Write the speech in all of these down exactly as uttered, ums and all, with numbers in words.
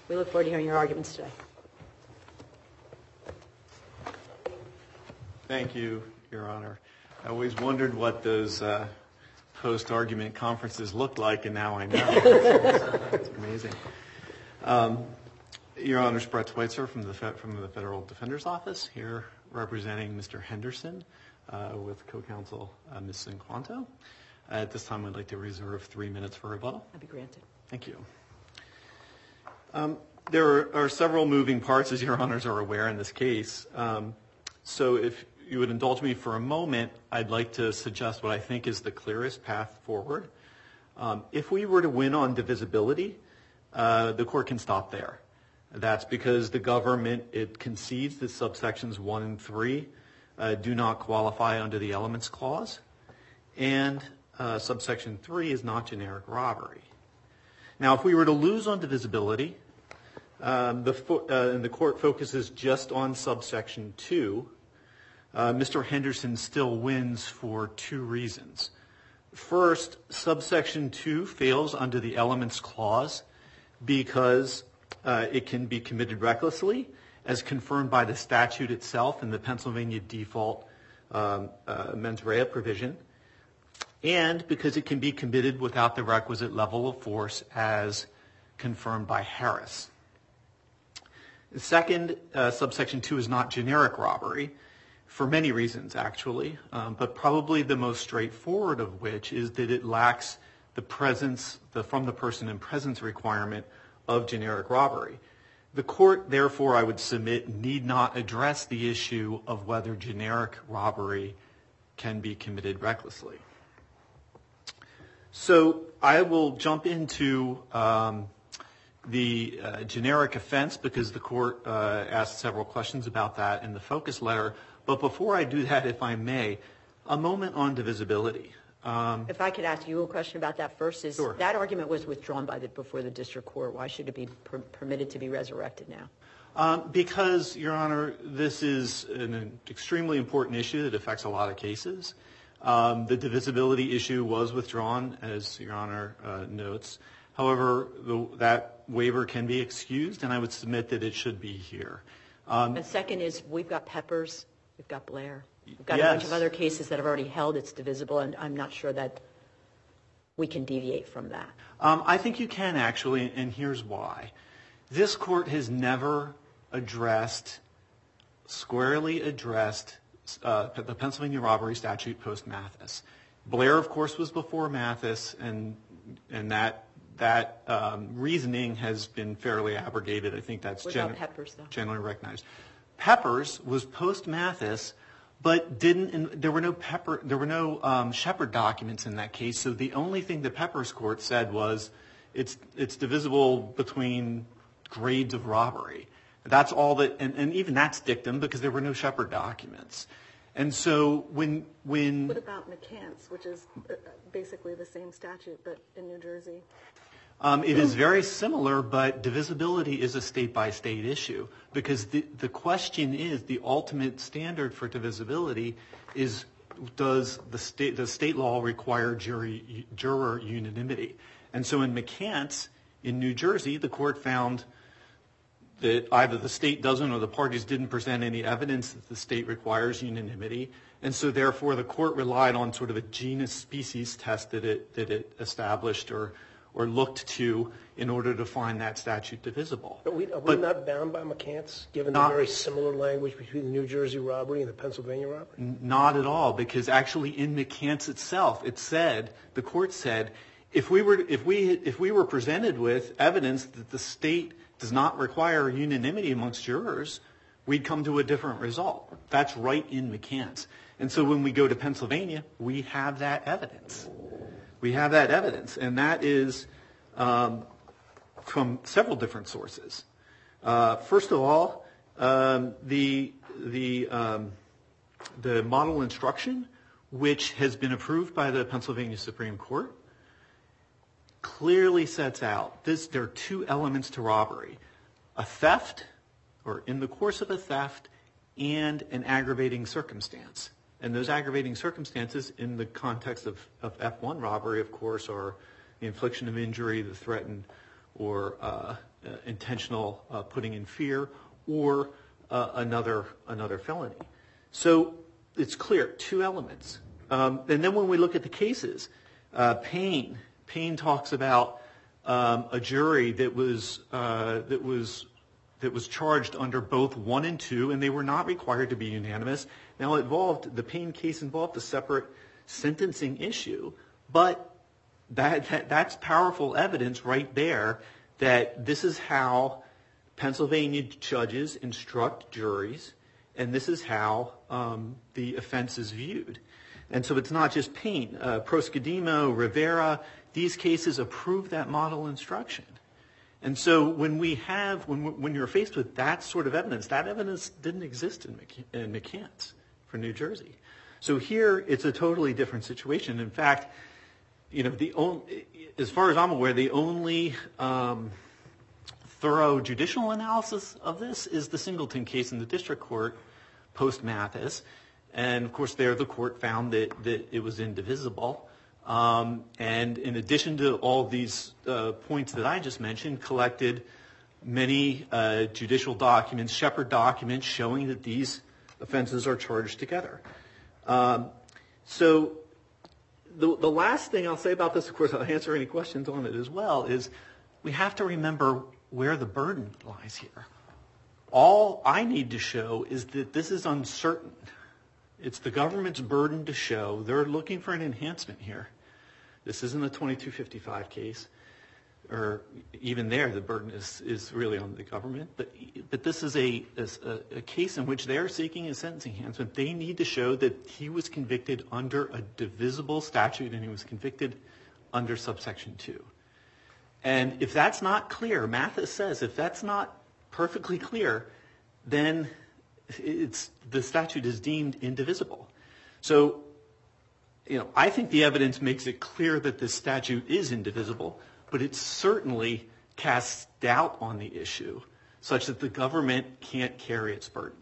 We look forward to hearing your arguments today. Thank you, Your Honor. I always wondered what those uh, post-argument conferences looked like, and now I know. It's amazing. Um, Your Honor, Brett Schweitzer from the from the Federal Defender's Office, here representing Mister Henderson uh, with co-counsel uh, Miz Cinquanto. Uh, at this time, I'd like to reserve three minutes for rebuttal. I'll be granted. Thank you. Um, there are, are several moving parts, as Your Honors are aware, in this case. Um, so if you would indulge me for a moment, I'd like to suggest what I think is the clearest path forward. Um, if we were to win on divisibility, uh, the court can stop there. That's because the government, it concedes that subsections one and three uh, do not qualify under the Elements Clause, and uh, subsection three is not generic robbery. Now, if we were to lose on divisibility, um, the, fo- uh, and the court focuses just on subsection two, Uh, Mister Henderson still wins for two reasons. First, subsection two fails under the Elements Clause because uh, it can be committed recklessly, as confirmed by the statute itself in the Pennsylvania default um, uh, mens rea provision, and because it can be committed without the requisite level of force as confirmed by Harris. Second, uh, subsection two is not generic robbery, for many reasons, actually, um, but probably the most straightforward of which is that it lacks the presence, the from the person in presence requirement of generic robbery. The court, therefore, I would submit, need not address the issue of whether generic robbery can be committed recklessly. So I will jump into um, the uh, generic offense because the court uh, asked several questions about that in the focus letter. But before I do that, if I may, a moment on divisibility. Um, if I could ask you a question about that first, is sure. That argument was withdrawn by the, before the district court. Why should it be per- permitted to be resurrected now? Um, because, Your Honor, this is an, an extremely important issue that affects a lot of cases. Um, the divisibility issue was withdrawn, as Your Honor uh, notes. However, the, that waiver can be excused, and I would submit that it should be here. Um, and second is we've got Peppers. We've got Blair. We've got yes. a bunch of other cases that have already held it's divisible, and I'm not sure that we can deviate from that. Um, I think you can, actually, and here's why. This court has never addressed, squarely addressed, uh, the Pennsylvania robbery statute post-Mathis. Blair, of course, was before Mathis, and and that that um, reasoning has been fairly abrogated. I think that's what gen- about Peppers, though? generally recognized. Peppers was post-Mathis, but didn't. There were no Pepper. There were no um, Shepard documents in that case. So the only thing the Peppers court said was, it's it's divisible between grades of robbery. That's all that, and, and even that's dictum because there were no Shepard documents. And so when when what about McCants, which is basically the same statute but in New Jersey? Um, it is very similar, but divisibility is a state-by-state issue because the, the question is, the ultimate standard for divisibility is, does the state, the state law require jury, juror unanimity? And so in McCants, in New Jersey, the court found that either the state doesn't or the parties didn't present any evidence that the state requires unanimity. And so therefore the court relied on sort of a genus species test that it, that it established or or looked to in order to find that statute divisible. But we, are we but not bound by McCants, given not, the very similar language between the New Jersey robbery and the Pennsylvania robbery? N- not at all, because actually in McCants itself, it said, the court said, if we were if we if we were presented with evidence that the state does not require unanimity amongst jurors, we'd come to a different result. That's right in McCants. And so when we go to Pennsylvania, we have that evidence. We have that evidence, and that is um, from several different sources. Uh, first of all, um, the the um, the model instruction, which has been approved by the Pennsylvania Supreme Court, clearly sets out this. There are two elements to robbery: a theft, or in the course of a theft, and an aggravating circumstance. And those aggravating circumstances in the context of, of F one robbery, of course, are the infliction of injury, the threatened or uh, uh, intentional uh, putting in fear or uh, another another felony. So it's clear, two elements. Um, and then when we look at the cases, uh, Payne, Payne talks about um, a jury that was uh, that was that was charged under both one and two, and they were not required to be unanimous. Now, it involved the Payne case involved a separate sentencing issue, but that, that that's powerful evidence right there that this is how Pennsylvania judges instruct juries, and this is how um, the offense is viewed. And so it's not just Payne. Uh, Proscadimo, Rivera, these cases approve that model instruction. And so when we have, when when you're faced with that sort of evidence, that evidence didn't exist in, McC- in McCants for New Jersey. So here it's a totally different situation. In fact, you know, the only, as far as I'm aware, the only um, thorough judicial analysis of this is the Singleton case in the district court post Mathis. And of course there the court found that, that it was indivisible. Um, and in addition to all these uh, points that I just mentioned, collected many uh, judicial documents, Shepard documents, showing that these offenses are charged together. Um, so the, the last thing I'll say about this, of course I'll answer any questions on it as well, is we have to remember where the burden lies here. All I need to show is that this is uncertain. It's the government's burden to show they're looking for an enhancement here. This isn't a twenty-two fifty-five case, or even there the burden is, is really on the government. But but this is a, a, a case in which they're seeking a sentencing enhancement. They need to show that he was convicted under a divisible statute and he was convicted under subsection two. And if that's not clear, Mathis says, if that's not perfectly clear, then it's the statute is deemed indivisible. So, you know, I think the evidence makes it clear that this statute is indivisible, but it certainly casts doubt on the issue such that the government can't carry its burden.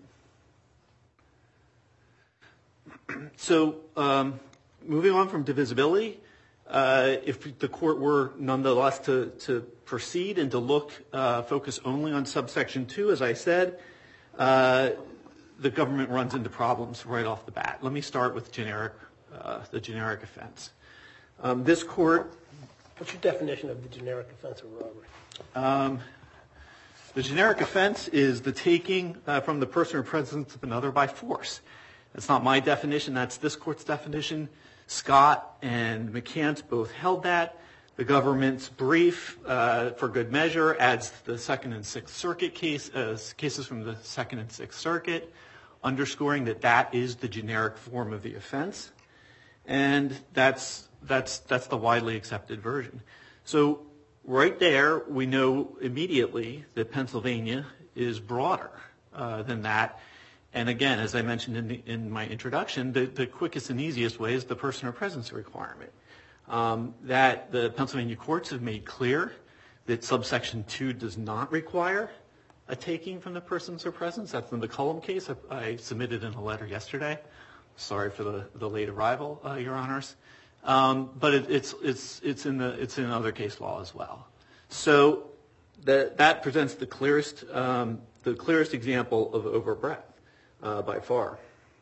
So, um, moving on from divisibility, uh, if the court were nonetheless to, to proceed and to look, uh, focus only on subsection two, as I said, uh, the government runs into problems right off the bat. Let me start with generic, uh, the generic offense. Um, this court... What's your definition of the generic offense of robbery? Um, the generic offense is the taking uh, from the person or presence of another by force. That's not my definition. That's this court's definition. Scott and McCants both held that. The government's brief, uh, for good measure, adds the Second and Sixth Circuit case, uh, cases from the Second and Sixth Circuit, underscoring that that is the generic form of the offense, and that's that's that's the widely accepted version. So right there, we know immediately that Pennsylvania is broader uh, than that. And again, as I mentioned in, the, in my introduction, the, the quickest and easiest way is the person or presence requirement. Um, that the Pennsylvania courts have made clear that subsection two does not require a taking from the persons or presence. That's in the Cullum case I, I submitted in a letter yesterday. Sorry for the, the late arrival, uh, Your Honors. Um, but it, it's it's it's in the it's in other case law as well. So that that presents the clearest um, the clearest example of overbreadth uh, by far.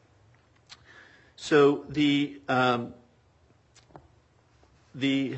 So the um, the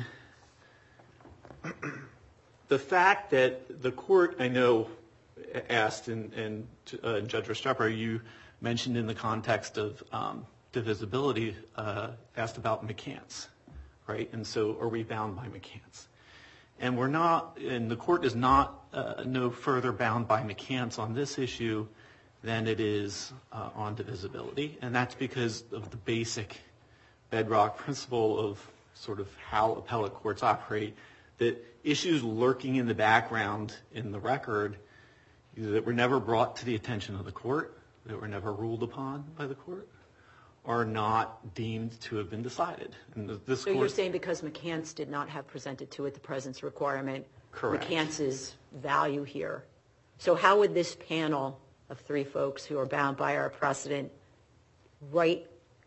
the fact that the court, I know, asked, and, and uh, Judge Restrepo, you mentioned in the context of um, divisibility, uh, asked about McCants, right? And so are we bound by McCants? And we're not, and the court is not uh, no further bound by McCants on this issue than it is uh, on divisibility. And that's because of the basic bedrock principle of sort of how appellate courts operate, that issues lurking in the background in the record that were never brought to the attention of the court, that were never ruled upon by the court, are not deemed to have been decided. And this So court, you're saying because McCants did not have presented to it the presence requirement, Correct. McCants' value here. So how would this panel of three folks who are bound by our precedent write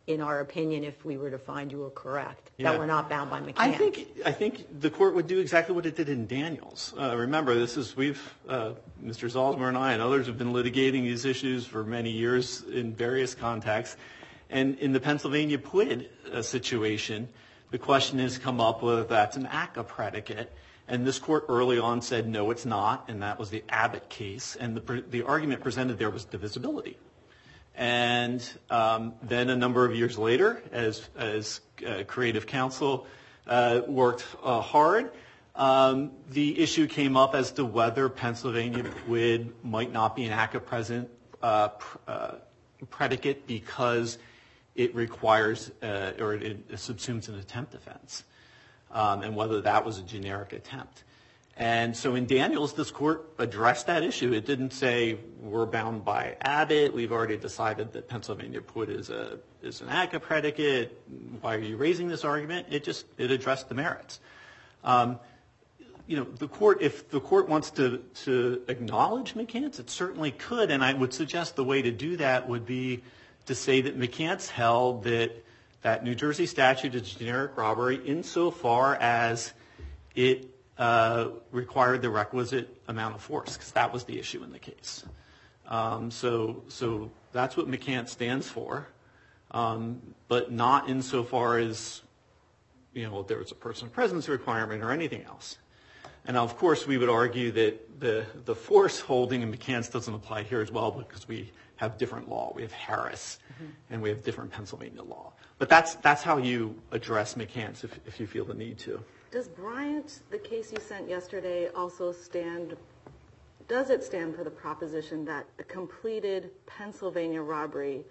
in our opinion, if we were to find you were correct, Yeah. that we're not bound by McCants. I think I think the court would do exactly what it did in Daniels. Uh, remember, this is we've uh, Mister Zalzmer and I and others have been litigating these issues for many years in various contexts, and in the Pennsylvania P W I D uh, situation, the question has come up whether that's an A C C A predicate, and this court early on said no, it's not, and that was the Abbott case, and the the argument presented there was divisibility. And um, then a number of years later, as, as uh, creative counsel uh, worked uh, hard, um, the issue came up as to whether Pennsylvania P W I D might not be an A C C A present, uh, pr- uh, predicate because it requires uh, or it, it subsumes an attempt offense, um, and whether that was a generic attempt. And so in Daniels, this court addressed that issue. It didn't say we're bound by Abbott. We've already decided that Pennsylvania P W I D is a is an A C C A predicate. Why are you raising this argument? It just it addressed the merits. Um, you know, the court, if the court wants to to acknowledge McCants, it certainly could. And I would suggest the way to do that would be to say that McCants held that that New Jersey statute is generic robbery insofar as it Uh, required the requisite amount of force, because that was the issue in the case. Um, so, so that's what McCants stands for, um, but not insofar as, you know, there was a personal presence requirement or anything else. And now, of course, we would argue that the the force holding in McCants doesn't apply here as well because we have different law. We have Harris, mm-hmm. and we have different Pennsylvania law. But that's that's how you address McCants if if you feel the need to. Does Bryant, the case you sent yesterday, also stand, does it stand for the proposition that a completed Pennsylvania robbery,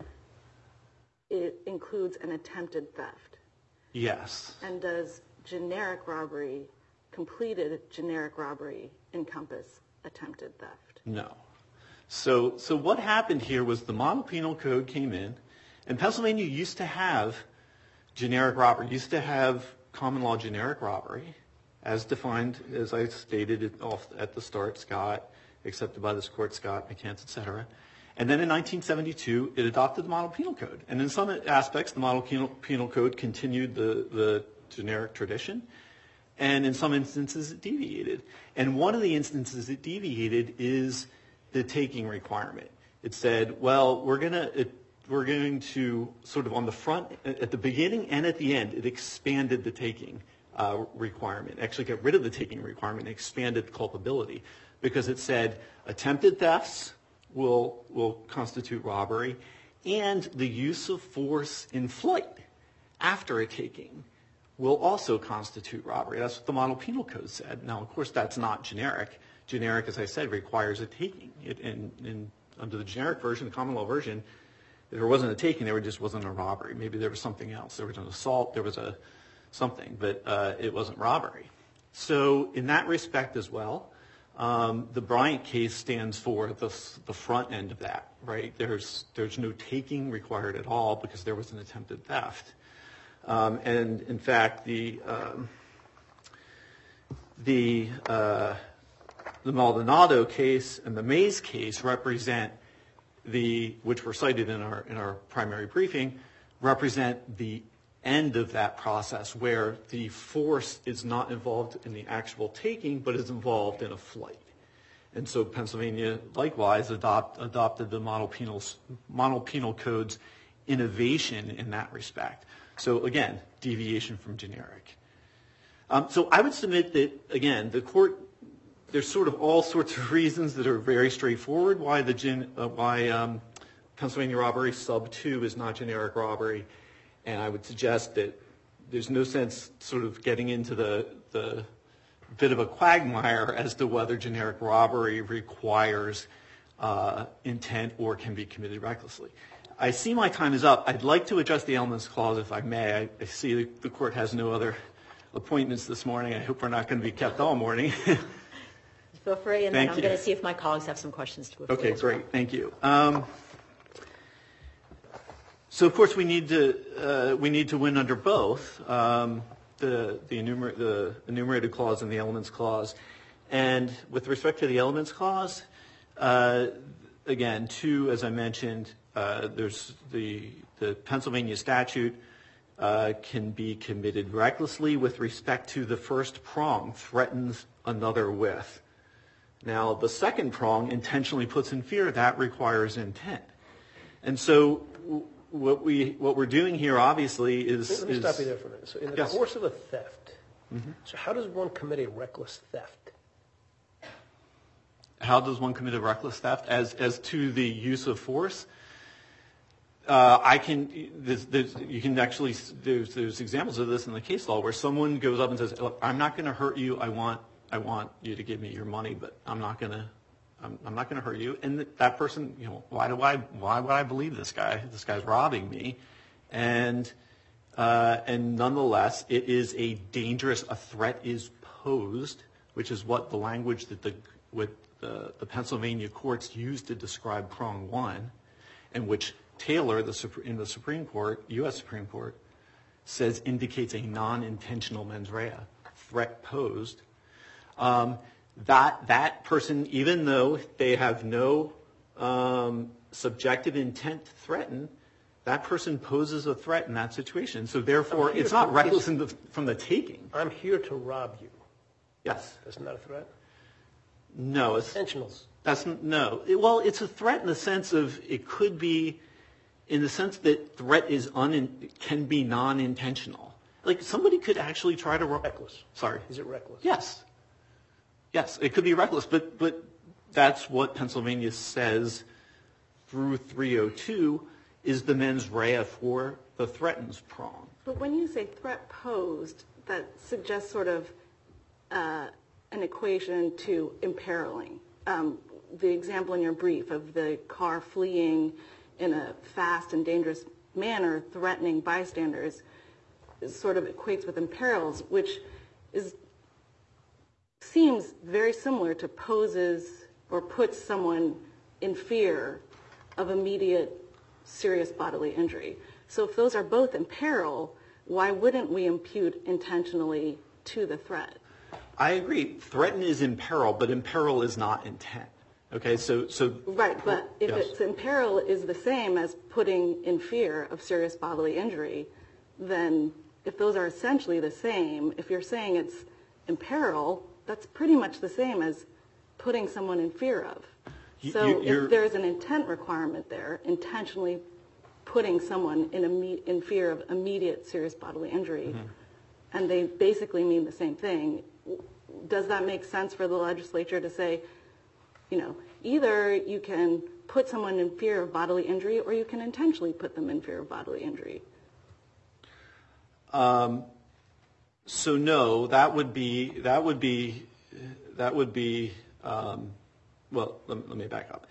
it includes an attempted theft? Yes. And does generic robbery, completed generic robbery, encompass attempted theft? No. So, so what happened here was the model penal code came in, and Pennsylvania used to have generic robbery, used to have common law generic robbery, as defined, as I stated it off at the start, Scott, accepted by this court, Scott, McCants, et cetera. And then in nineteen seventy-two, it adopted the model penal code. And in some aspects, the model penal, penal code continued the, the generic tradition. And in some instances, it deviated. And one of the instances it deviated is the taking requirement. It said, well, we're going to... We're going to sort of on the front, at the beginning and at the end, it expanded the taking uh, requirement, actually got rid of the taking requirement and expanded culpability because it said attempted thefts will, will constitute robbery and the use of force in flight after a taking will also constitute robbery. That's what the model penal code said. Now, of course, that's not generic. Generic, as I said, requires a taking. It, in, in, under the generic version, the common law version, if there wasn't a taking, there just wasn't a robbery. Maybe there was something else. There was an assault. There was a something, but uh, it wasn't robbery. So in that respect as well, um, the Bryant case stands for the, the front end of that, right? There's there's no taking required at all because there was an attempted theft. Um, and in fact, the um, the uh, the Maldonado case and the Mays case represent the, which were cited in our in our primary briefing, represent the end of that process where the force is not involved in the actual taking, but is involved in a flight. And so Pennsylvania likewise adopt, adopted the model penals, model penal code's innovation in that respect. So again, deviation from generic. Um, so I would submit that, again, the court, there's sort of all sorts of reasons that are very straightforward why the gen, uh, why um, Pennsylvania robbery sub two is not generic robbery, and I would suggest that there's no sense sort of getting into the the bit of a quagmire as to whether generic robbery requires uh, intent or can be committed recklessly. I see my time is up. I'd like to address the elements clause if I may. I, I see the, the court has no other appointments this morning. I hope we're not going to be kept all morning. Feel free, and Thank then I'm you. going to see if my colleagues have some questions to. Okay, great. Thank you. Um, so, of course, we need to uh, we need to win under both um, the the, enumer- the enumerated clause and the elements clause. And with respect to the elements clause, uh, again, two, as I mentioned, uh, there's the the Pennsylvania statute uh, can be committed recklessly with respect to the first prong, threatens another with. Now, the second prong, intentionally puts in fear, that requires intent. And so what, we, what we're doing here, obviously, is... Let me is, stop you there for a minute. So in the yes. course of a theft, mm-hmm. so how does one commit a reckless theft? How does one commit a reckless theft? As, as to the use of force, uh, I can, there's, there's, you can actually, there's, there's examples of this in the case law where someone goes up and says, look, I'm not going to hurt you, I want I want you to give me your money, but I'm not gonna, I'm, I'm not gonna hurt you. And that person, you know, why do I, why would I believe this guy? This guy's robbing me, and uh, and nonetheless, it is a dangerous. A threat is posed, which is what the language that the what the, the Pennsylvania courts used to describe prong one, and which Taylor, the in the Supreme Court, U S Supreme Court, says indicates a non-intentional mens rea, threat posed. Um, that that person, even though they have no um, subjective intent to threaten, that person poses a threat in that situation. So therefore, it's not reckless in the, from the taking. I'm here to rob you. Yes. That's not a threat? No. It's, Intentionals. That's no. It, well, it's a threat in the sense of it could be, in the sense that threat is un, can be non-intentional. Like somebody could actually try to rob. Reckless. Sorry. Is it reckless? Yes. Yes, it could be reckless, but but that's what Pennsylvania says through three oh two is the mens rea for the threatens prong. But when you say threat posed, that suggests sort of uh, an equation to imperiling. Um, the example in your brief of the car fleeing in a fast and dangerous manner, threatening bystanders, sort of equates with imperils, which is seems very similar to poses or puts someone in fear of immediate serious bodily injury. So if those are both in peril, why wouldn't we impute intentionally to the threat? I agree. Threaten is in peril, but in peril is not intent. Okay, so... so right, but if yes. it's in peril is the same as putting in fear of serious bodily injury, then if those are essentially the same, if you're saying it's in peril, that's pretty much the same as putting someone in fear of. So you, if there's an intent requirement there, intentionally putting someone in, imme- in fear of immediate serious bodily injury, mm-hmm. and they basically mean the same thing, does that make sense for the legislature to say, you know, either you can put someone in fear of bodily injury or you can intentionally put them in fear of bodily injury? Um. So no, that would be that would be that would be um, well. Let, let me back up.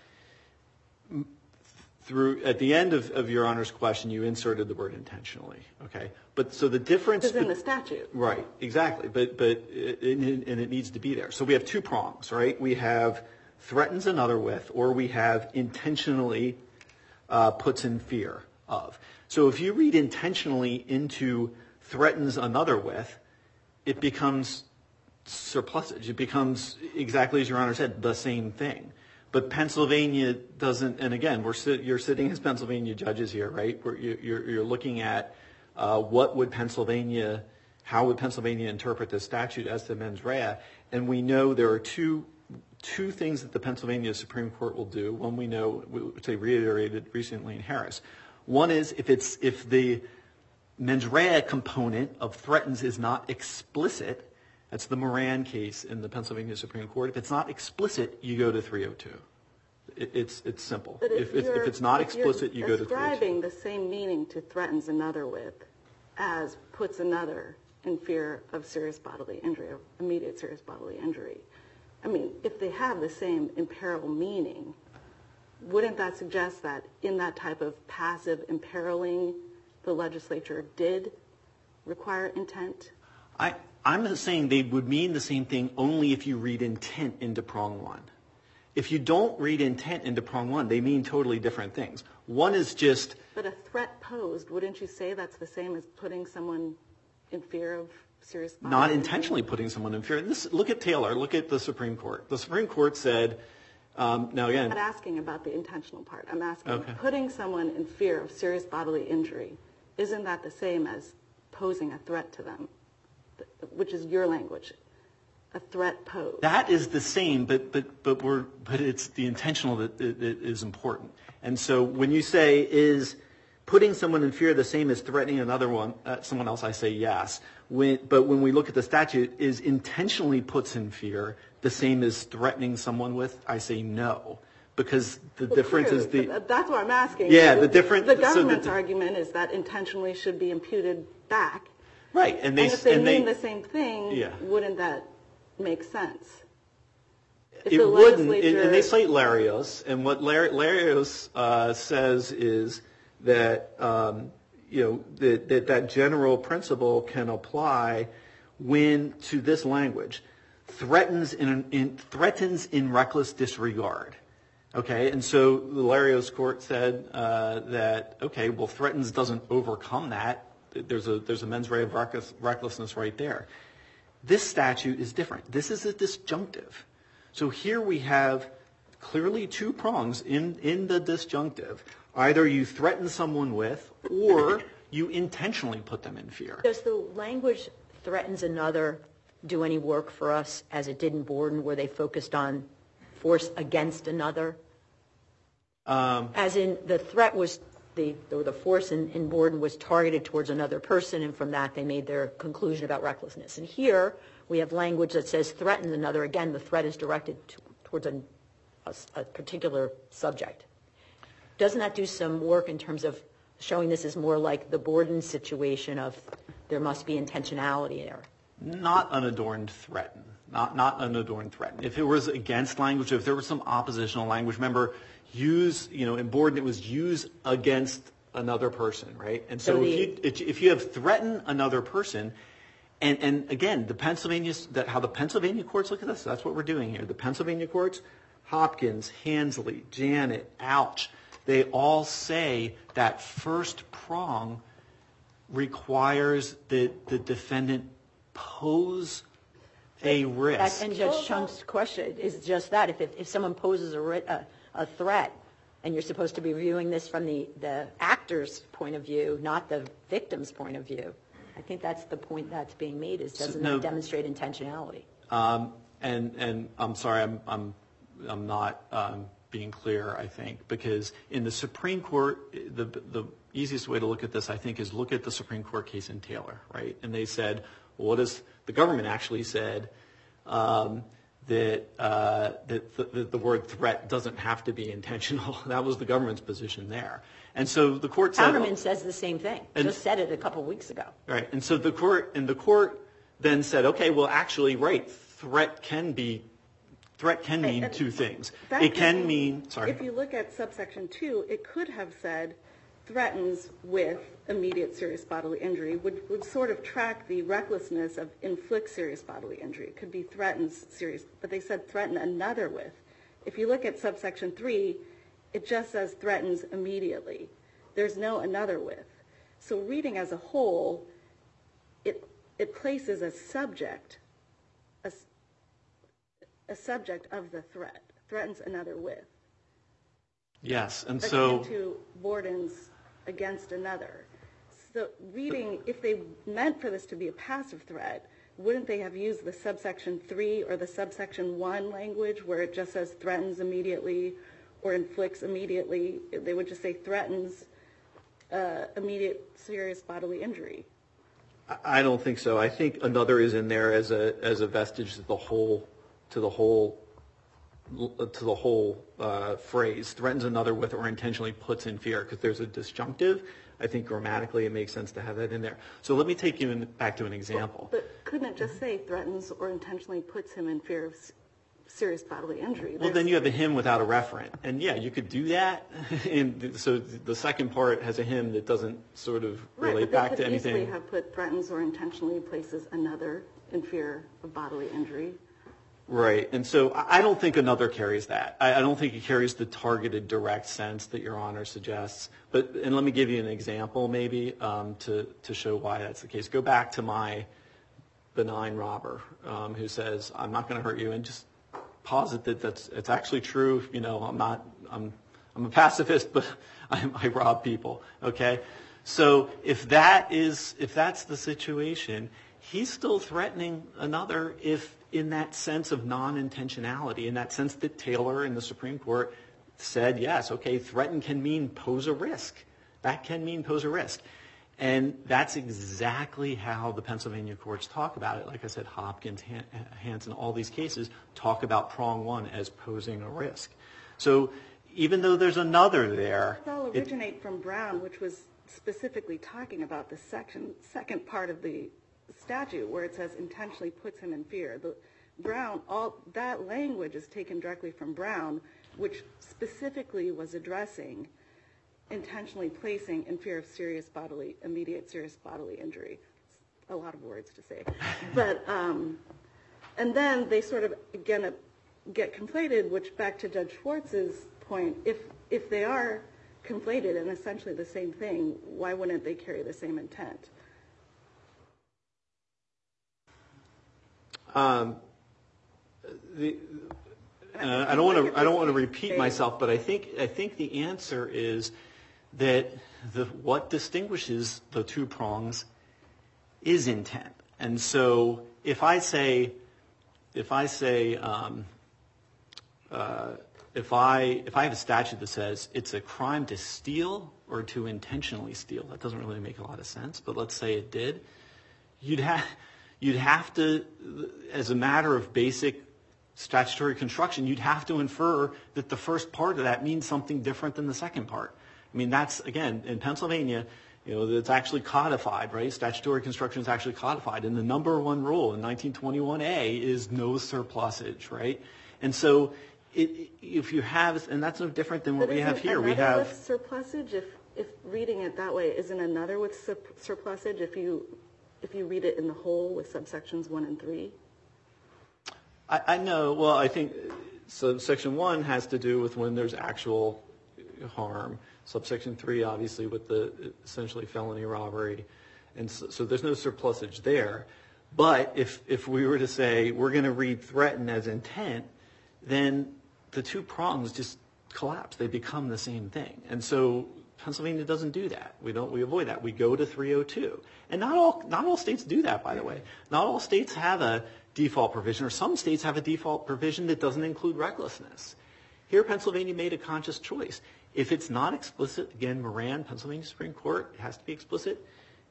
Through at the end of, of your Honor's question, you inserted the word intentionally. Okay, but so the difference is in the statute, right? Exactly, but but it, it, and it needs to be there. So we have two prongs, right? We have threatens another with, or we have intentionally uh, puts in fear of. So if you read intentionally into threatens another with, it becomes surplusage. It becomes, exactly as Your Honor said, the same thing. But Pennsylvania doesn't, and again, we're sit, you're sitting as Pennsylvania judges here, right? We're, you're, you're looking at uh, what would Pennsylvania, how would Pennsylvania interpret this statute as to mens rea? And we know there are two two things that the Pennsylvania Supreme Court will do. One we know, which they reiterated recently in Harris. One is if it's if the mens rea component of threatens is not explicit. That's the Moran case in the Pennsylvania Supreme Court. If it's not explicit, you go to three oh two. It, it's it's simple. But if, if, if, if it's not explicit, you go to three oh two. Ascribing the same meaning to threatens another with as puts another in fear of serious bodily injury or immediate serious bodily injury. I mean, if they have the same imperil meaning, wouldn't that suggest that in that type of passive imperiling, the legislature did require intent? I, I'm saying they would mean the same thing only if you read intent into prong one. If you don't read intent into prong one, they mean totally different things. One is just... But a threat posed, wouldn't you say that's the same as putting someone in fear of serious bodily Not injury? intentionally putting someone in fear. This, look at Taylor. Look at the Supreme Court. The Supreme Court said Um, now, again, I'm not asking about the intentional part. I'm asking, Okay. putting someone in fear of serious bodily injury, isn't that the same as posing a threat to them, which is your language, a threat posed? that is the same, but but but we're but it's the intentional that, that, that is important. And so when you say is putting someone in fear the same as threatening another one, uh, someone else, I say yes. When, but when we look at the statute, is intentionally puts in fear the same as threatening someone with? I say no, because the Well, difference is clearly, the but That's what I'm asking. Yeah, the different- The so the government's di- argument is that intentionally should be imputed back. right, and they And if they and mean they, the same thing, Yeah. wouldn't that make sense? If it the wouldn't, and- legislature- and they cite Larios, and what Lar- Larios uh, says is that um, you know that, that that general principle can apply when to this language threatens in, in threatens in reckless disregard. Okay, and so the Larios court said uh, that okay, well, threatens doesn't overcome that. There's a there's a mens rea of reckless, recklessness right there. This statute is different. This is a disjunctive. So here we have clearly two prongs in, in the disjunctive. Either you threaten someone with, or you intentionally put them in fear. Does the language threatens another do any work for us as it did in Borden, where they focused on force against another? Um, As in, the threat was, the, or the force in, in Borden was targeted towards another person, and from that they made their conclusion about recklessness. And here, we have language that says threatens another. Again, the threat is directed to, towards a, a, a particular subject. Doesn't that do some work in terms of showing this is more like the Borden situation of there must be intentionality there? Not unadorned threaten. Not not unadorned threaten. If it was against language, if there was some oppositional language, remember, use, you know, in Borden it was use against another person, right? And so, So the- if you if, if you have threaten another person, and and again, the Pennsylvania that how the Pennsylvania courts look at this, that's what we're doing here. The Pennsylvania courts, Hopkins, Hansley, Janet, Ouch, they all say that first prong requires that the defendant pose a That, risk. and Judge Chunk's question is just that. If, if, if someone poses a, ri- a, a threat, and you're supposed to be viewing this from the, the actor's point of view, not the victim's point of view, I think that's the point that's being made, is doesn't no. that demonstrate intentionality? Um, and and I'm sorry, I'm I'm I'm not um, being clear. I think because in the Supreme Court, the the easiest way to look at this, I think, is look at the Supreme Court case in Taylor, right? And they said, well, what is the government actually said um, that uh, that the, the, the word threat doesn't have to be intentional. That was the government's position there. And so the court said, Powderman says the same thing. And- Just said it a couple weeks ago. right. And so the court and the court then said, okay, well, actually, right, threat can be threat can mean And- two things. That It can could- mean sorry. If you look at subsection two, it could have said threatens with immediate serious bodily injury, would, would sort of track the recklessness of inflict serious bodily injury. It could be threatens serious, but they said threaten another with. If you look at subsection three, it just says threatens immediately. There's no another with. So reading as a whole, it it places a subject, a, s- a subject of the threat, threatens another with. Yes. And Akin so to Borden's against another. So reading, if they meant for this to be a passive threat, wouldn't they have used the subsection three or the subsection one language where it just says threatens immediately or inflicts immediately? They would just say threatens uh, immediate serious bodily injury. I don't think so. I think another is in there as a as a vestige to the whole to the whole to the whole uh, phrase threatens another with or intentionally puts in fear, because there's a disjunctive. I think grammatically it makes sense to have that in there. So let me take you in, back to an example. But couldn't it just say threatens or intentionally puts him in fear of s- serious bodily injury? Well, then you have a him without a referent. And yeah, you could do that. And so the second part has a him that doesn't sort of relate back to Right, but they could anything. easily have put threatens or intentionally places another in fear of bodily injury. Right. And so I I don't think another carries that. I, I don't think it carries the targeted direct sense that Your Honor suggests. But, and let me give you an example maybe um, to, to show why that's the case. Go back to my benign robber um, who says, I'm not going to hurt you, and just posit that that's it's actually true. You know, I'm not I'm I'm a pacifist, but I, I rob people. Okay, so if that is if that's the situation, he's still threatening another if in that sense of non-intentionality, in that sense that Taylor in the Supreme Court said, yes, okay, threaten can mean pose a risk. That can mean pose a risk. And that's exactly how the Pennsylvania courts talk about it. Like I said, Hopkins, Han- Hansen, all these cases talk about prong one as posing a risk. So even though there's another there. It all originate it, from Brown, which was specifically talking about the section, second part of the statute where it says intentionally puts him in fear. The Brown, all that language is taken directly from Brown, which specifically was addressing intentionally placing in fear of serious bodily, immediate serious bodily injury. It's a lot of words to say. But, um, and then they sort of, again, get conflated, which back to Judge Schwartz's point, if if they are conflated and essentially the same thing, why wouldn't they carry the same intent? Um, the, uh, I don't want to. I don't want to repeat myself, but I think I think the answer is that the what distinguishes the two prongs is intent. And so, if I say, if I say, um, uh, if I if I have a statute that says it's a crime to steal or to intentionally steal, that doesn't really make a lot of sense. But let's say it did, you'd have. You'd have to, as a matter of basic statutory construction, you'd have to infer that the first part of that means something different than the second part. I mean, that's, again, in Pennsylvania, you know, it's actually codified, right? Statutory construction is actually codified. And the number one rule in nineteen twenty-one A is no surplusage, right? And so it, if you have, and that's no different than what but we have here. We have with surplusage, if, if reading it that way, isn't another with sur- surplusage if you... if you read it in the whole with subsections one and three? I, I know. Well, I think subsection one has to do with when there's actual harm. Subsection three, obviously, with the essentially felony robbery. And so, so there's no surplusage there. But if, if we were to say we're going to read threaten as intent, then the two prongs just collapse. They become the same thing. And so Pennsylvania doesn't do that. We don't. We avoid that. We go to three oh two, and not all not all states do that. By the way, not all states have a default provision, or some states have a default provision that doesn't include recklessness. Here, Pennsylvania made a conscious choice. If it's not explicit, again, Moran, Pennsylvania Supreme Court, it has to be explicit.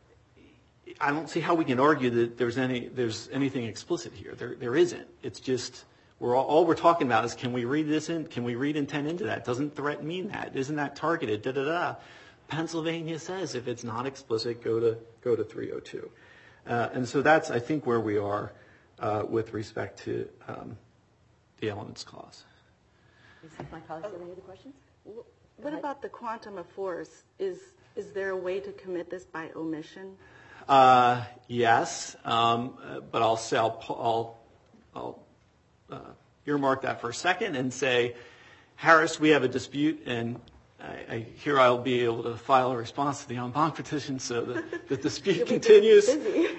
I don't see how we can argue that there's any there's anything explicit here. There there isn't. It's just. We're all, all we're talking about is can we read this in? Can we read intent into that? Doesn't threat mean that? Isn't that targeted? Da da da. Pennsylvania says if it's not explicit, go to go to three oh two, uh, and so that's I think where we are uh, with respect to um, the elements clause. My colleagues have any other questions? What about the quantum of force? Is is there a way to commit this by omission? Uh, yes, um, but I'll say I'll. I'll, I'll Uh, earmark that for a second and say, Harris, we have a dispute, and I, I hear I'll be able to file a response to the en banc petition, so the, the dispute continues.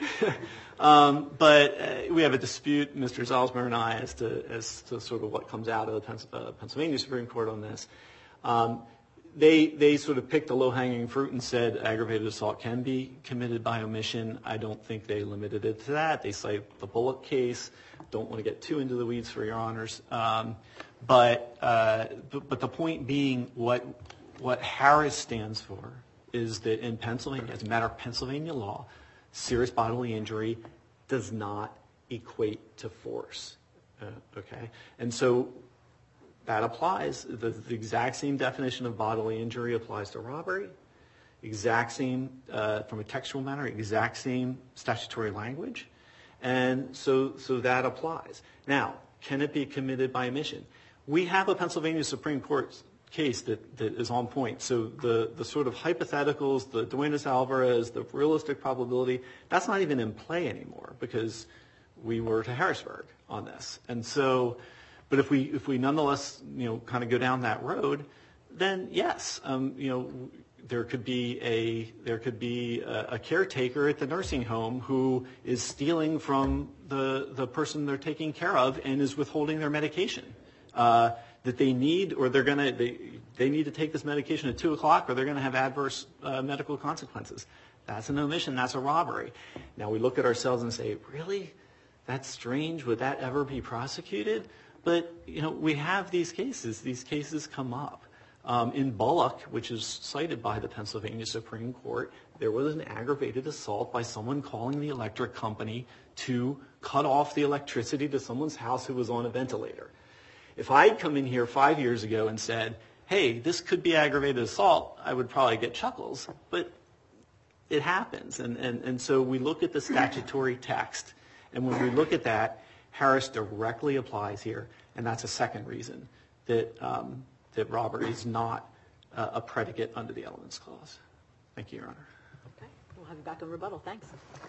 um, but uh, we have a dispute, Mister Zalzmer and I, as to as to sort of what comes out of the Pens- uh, Pennsylvania Supreme Court on this. Um, they they sort of picked the low-hanging fruit and said aggravated assault can be committed by omission. I don't think they limited it to that. They cite the Bullock case. Don't want to get too into the weeds for your honors. Um, but, uh, but but the point being what what Harris stands for is that in Pennsylvania, as a matter of Pennsylvania law, serious bodily injury does not equate to force. Uh, okay? And so that applies. The, the exact same definition of bodily injury applies to robbery. Exact same, uh, from a textual matter, exact same statutory language. And so so that applies. Now, can it be committed by omission? We have a Pennsylvania Supreme Court case that, that is on point. So the, the sort of hypotheticals, the Duenas-Alvarez, the realistic probability, that's not even in play anymore because we were to Harrisburg on this. And so, but if we if we nonetheless, you know, kind of go down that road, then yes, um, you know, there could be a there could be a, a caretaker at the nursing home who is stealing from the the person they're taking care of and is withholding their medication uh, that they need, or they're gonna they they need to take this medication at two o'clock, or they're gonna have adverse uh, medical consequences. That's an omission. That's a robbery. Now we look at ourselves and say, really, that's strange. Would that ever be prosecuted? But you know, we have these cases. These cases come up. Um, in Bullock, which is cited by the Pennsylvania Supreme Court, there was an aggravated assault by someone calling the electric company to cut off the electricity to someone's house who was on a ventilator. If I'd come in here five years ago and said, hey, this could be aggravated assault, I would probably get chuckles. But it happens. And, and, and so we look at the statutory text. And when we look at that, Harris directly applies here. And that's a second reason that um, that robbery is not uh, a predicate under the Elements Clause. Thank you, Your Honor. Okay, we'll have you back on rebuttal. Thanks.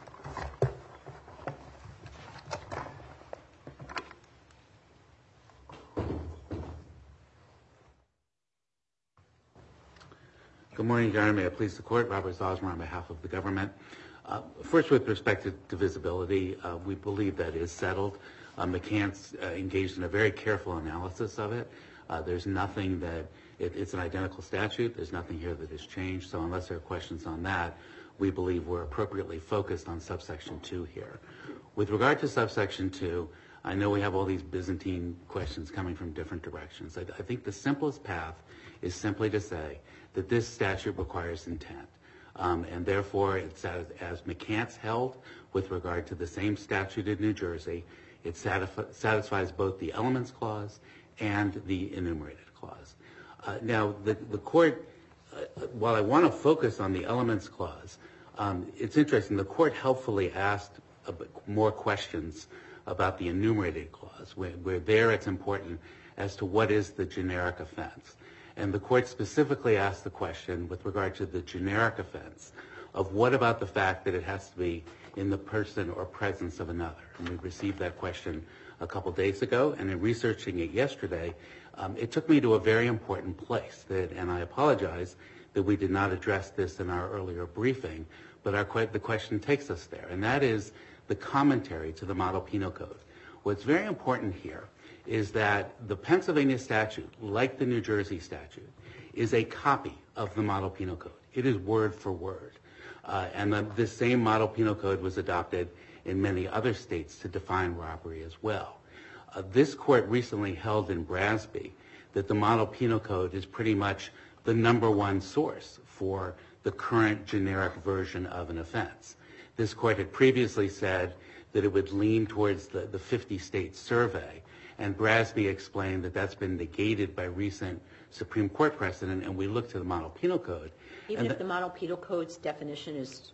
Good morning, Your Honor. May it please the Court. Robert Zosmer on behalf of the government. Uh, first, with respect to divisibility, uh, we believe that is settled. Uh, McCants uh, engaged in a very careful analysis of it. Uh, there's nothing that, it, it's an identical statute. There's nothing here that has changed. So unless there are questions on that, we believe we're appropriately focused on subsection two here. With regard to subsection two, I know we have all these Byzantine questions coming from different directions. I, I think the simplest path is simply to say that this statute requires intent. Um, and therefore, it's as, as McCants held with regard to the same statute in New Jersey, it satisf- satisfies both the Elements Clause and the Enumerated Clause. Uh, now, the, the Court, uh, while I want to focus on the Elements Clause, um, it's interesting, the Court helpfully asked a bit more questions about the Enumerated Clause, where, where there it's important as to what is the generic offense. And the Court specifically asked the question with regard to the generic offense of what about the fact that it has to be in the person or presence of another. And we received that question a couple days ago, and in researching it yesterday, um, it took me to a very important place, that, and I apologize that we did not address this in our earlier briefing, but our, the question takes us there, and that is the commentary to the Model Penal Code. What's very important here is that the Pennsylvania statute, like the New Jersey statute, is a copy of the Model Penal Code. It is word for word. Uh, and the, this same Model Penal Code was adopted in many other states to define robbery as well. Uh, this court recently held in Brasby that the Model Penal Code is pretty much the number one source for the current generic version of an offense. This court had previously said that it would lean towards the, the fifty-state survey, and Brasby explained that that's been negated by recent Supreme Court precedent, and we look to the Model Penal Code. Even if the Model Penal Code's definition is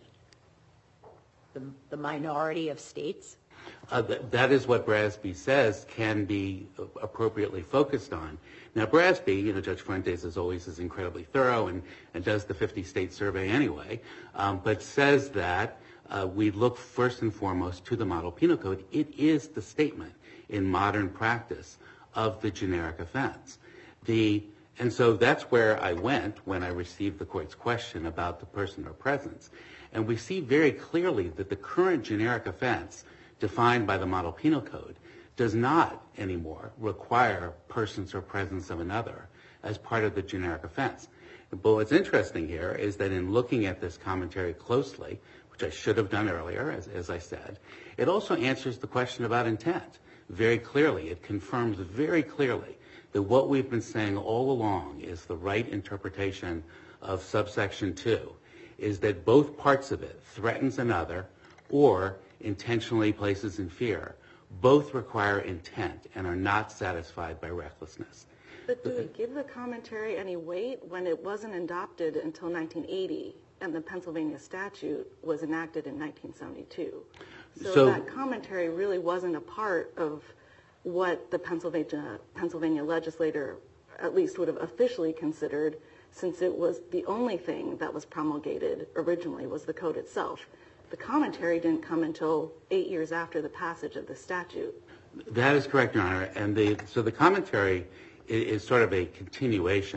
the, the minority of states? Uh, th- that is what Brasby says can be appropriately focused on. Now, Brasby, you know, Judge Fuentes, as always, is incredibly thorough and, and does the fifty-state survey anyway, um, but says that uh, we look first and foremost to the Model Penal Code. It is the statement in modern practice of the generic offense. The And so that's where I went when I received the court's question about the person or presence. And we see very clearly that the current generic offense defined by the Model Penal Code does not anymore require persons or presence of another as part of the generic offense. But what's interesting here is that in looking at this commentary closely, which I should have done earlier, as, as I said, it also answers the question about intent very clearly. It confirms very clearly that what we've been saying all along is the right interpretation of subsection two, is that both parts of it, threatens another or intentionally places in fear, both require intent and are not satisfied by recklessness. But do we give the commentary any weight when it wasn't adopted until nineteen eighty and the Pennsylvania statute was enacted in nineteen seventy-two? So, so that commentary really wasn't a part of what the Pennsylvania, Pennsylvania legislator at least would have officially considered, since it was the only thing that was promulgated originally was the code itself. The commentary didn't come until eight years after the passage of the statute. That is correct, Your Honor. And the, so the commentary is, is sort of a continuation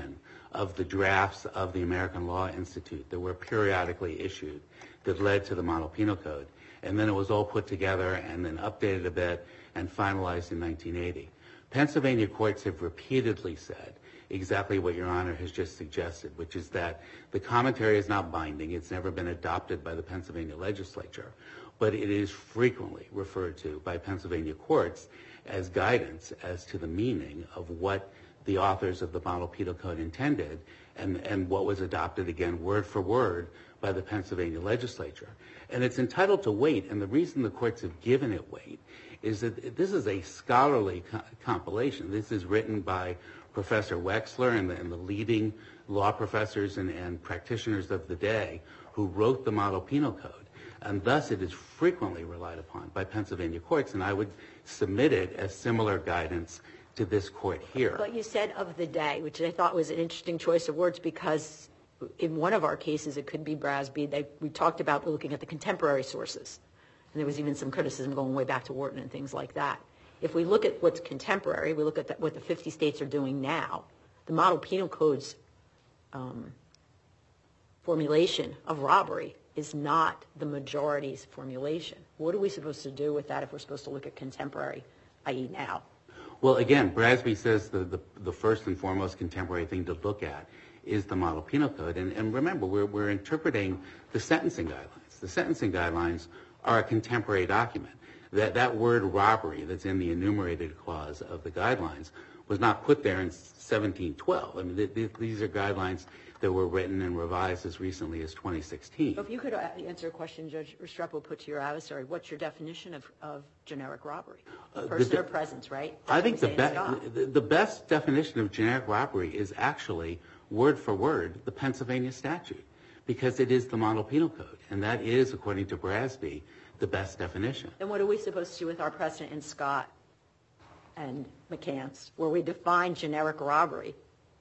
of the drafts of the American Law Institute that were periodically issued that led to the Model Penal Code. And then it was all put together and then updated a bit and finalized in nineteen eighty. Pennsylvania courts have repeatedly said exactly what Your Honor has just suggested, which is that the commentary is not binding. It's never been adopted by the Pennsylvania legislature, but it is frequently referred to by Pennsylvania courts as guidance as to the meaning of what the authors of the Model Penal Code intended and, and what was adopted, again, word for word by the Pennsylvania legislature. And it's entitled to weight, and the reason the courts have given it weight is that this is a scholarly co- compilation. This is written by Professor Wexler and the, and the leading law professors and, and practitioners of the day who wrote the Model Penal Code. And thus it is frequently relied upon by Pennsylvania courts, and I would submit it as similar guidance to this court here. But you said of the day, which I thought was an interesting choice of words, because in one of our cases, it could be Brasby, they, we talked about looking at the contemporary sources. And there was even some criticism going way back to Wharton and things like that. If we look at what's contemporary, we look at the, what the fifty states are doing now, the Model Penal Code's um, formulation of robbery is not the majority's formulation. What are we supposed to do with that if we're supposed to look at contemporary, that is now? Well, again, Brasby says the, the, the first and foremost contemporary thing to look at is the Model Penal Code. And, and remember, we're, we're interpreting the sentencing guidelines. The sentencing guidelines are a contemporary document. That, that word robbery that's in the enumerated clause of the guidelines was not put there in seventeen twelve. I mean, th- th- these are guidelines that were written and revised as recently as twenty sixteen. So if you could answer a question Judge Restrepo put to your adversary, what's your definition of, of generic robbery? Uh, Person the, or presence, right? That's I think the, be- the, the best definition of generic robbery is actually, word for word, the Pennsylvania statute, because it is the Model Penal Code, and that is, according to Brasby, the best definition. Then what are we supposed to do with our precedent in Scott and McCants, where we define generic robbery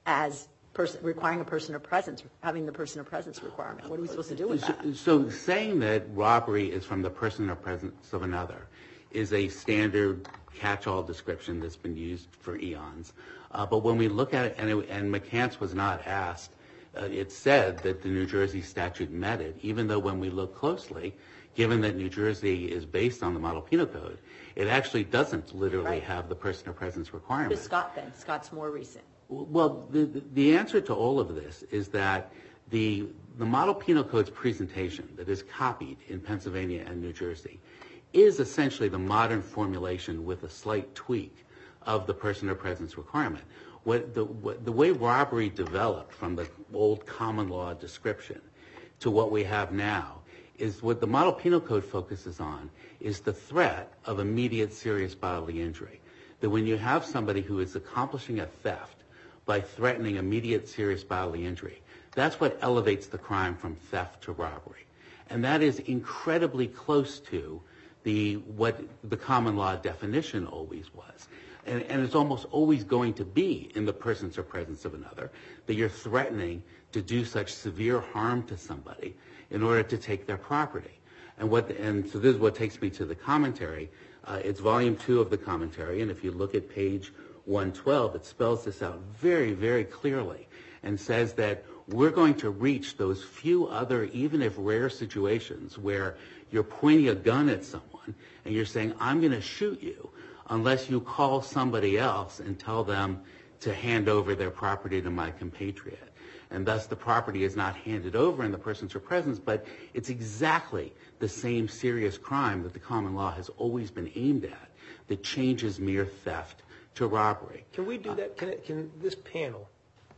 as person, requiring a person of presence, having the person of presence requirement? What are we supposed to do with that? So, so saying that robbery is from the person or presence of another is a standard catch-all description that's been used for eons. Uh, but when we look at it, and, it, and McCants was not asked, uh, it said that the New Jersey statute met it, even though when we look closely, given that New Jersey is based on the Model Penal Code, it actually doesn't literally Right. have the person or presence requirement. Who's Scott then? Scott's more recent. Well, the, the answer to all of this is that the, the Model Penal Code's presentation that is copied in Pennsylvania and New Jersey is essentially the modern formulation with a slight tweak of the person or presence requirement. What the, what, the way robbery developed from the old common law description to what we have now is what the Model Penal Code focuses on is the threat of immediate serious bodily injury. That when you have somebody who is accomplishing a theft by threatening immediate serious bodily injury, that's what elevates the crime from theft to robbery. And that is incredibly close to the what the common law definition always was. And, and it's almost always going to be in the presence or presence of another, that you're threatening to do such severe harm to somebody in order to take their property. And what and so this is what takes me to the commentary. Uh, it's volume two of the commentary, and if you look at page one twelve, it spells this out very, very clearly and says that we're going to reach those few other, even if rare, situations where you're pointing a gun at someone and you're saying, I'm going to shoot you unless you call somebody else and tell them to hand over their property to my compatriot. And thus the property is not handed over in the presence or presence, but it's exactly the same serious crime that the common law has always been aimed at, that changes mere theft to robbery. Can we do that? Can, it, can this panel,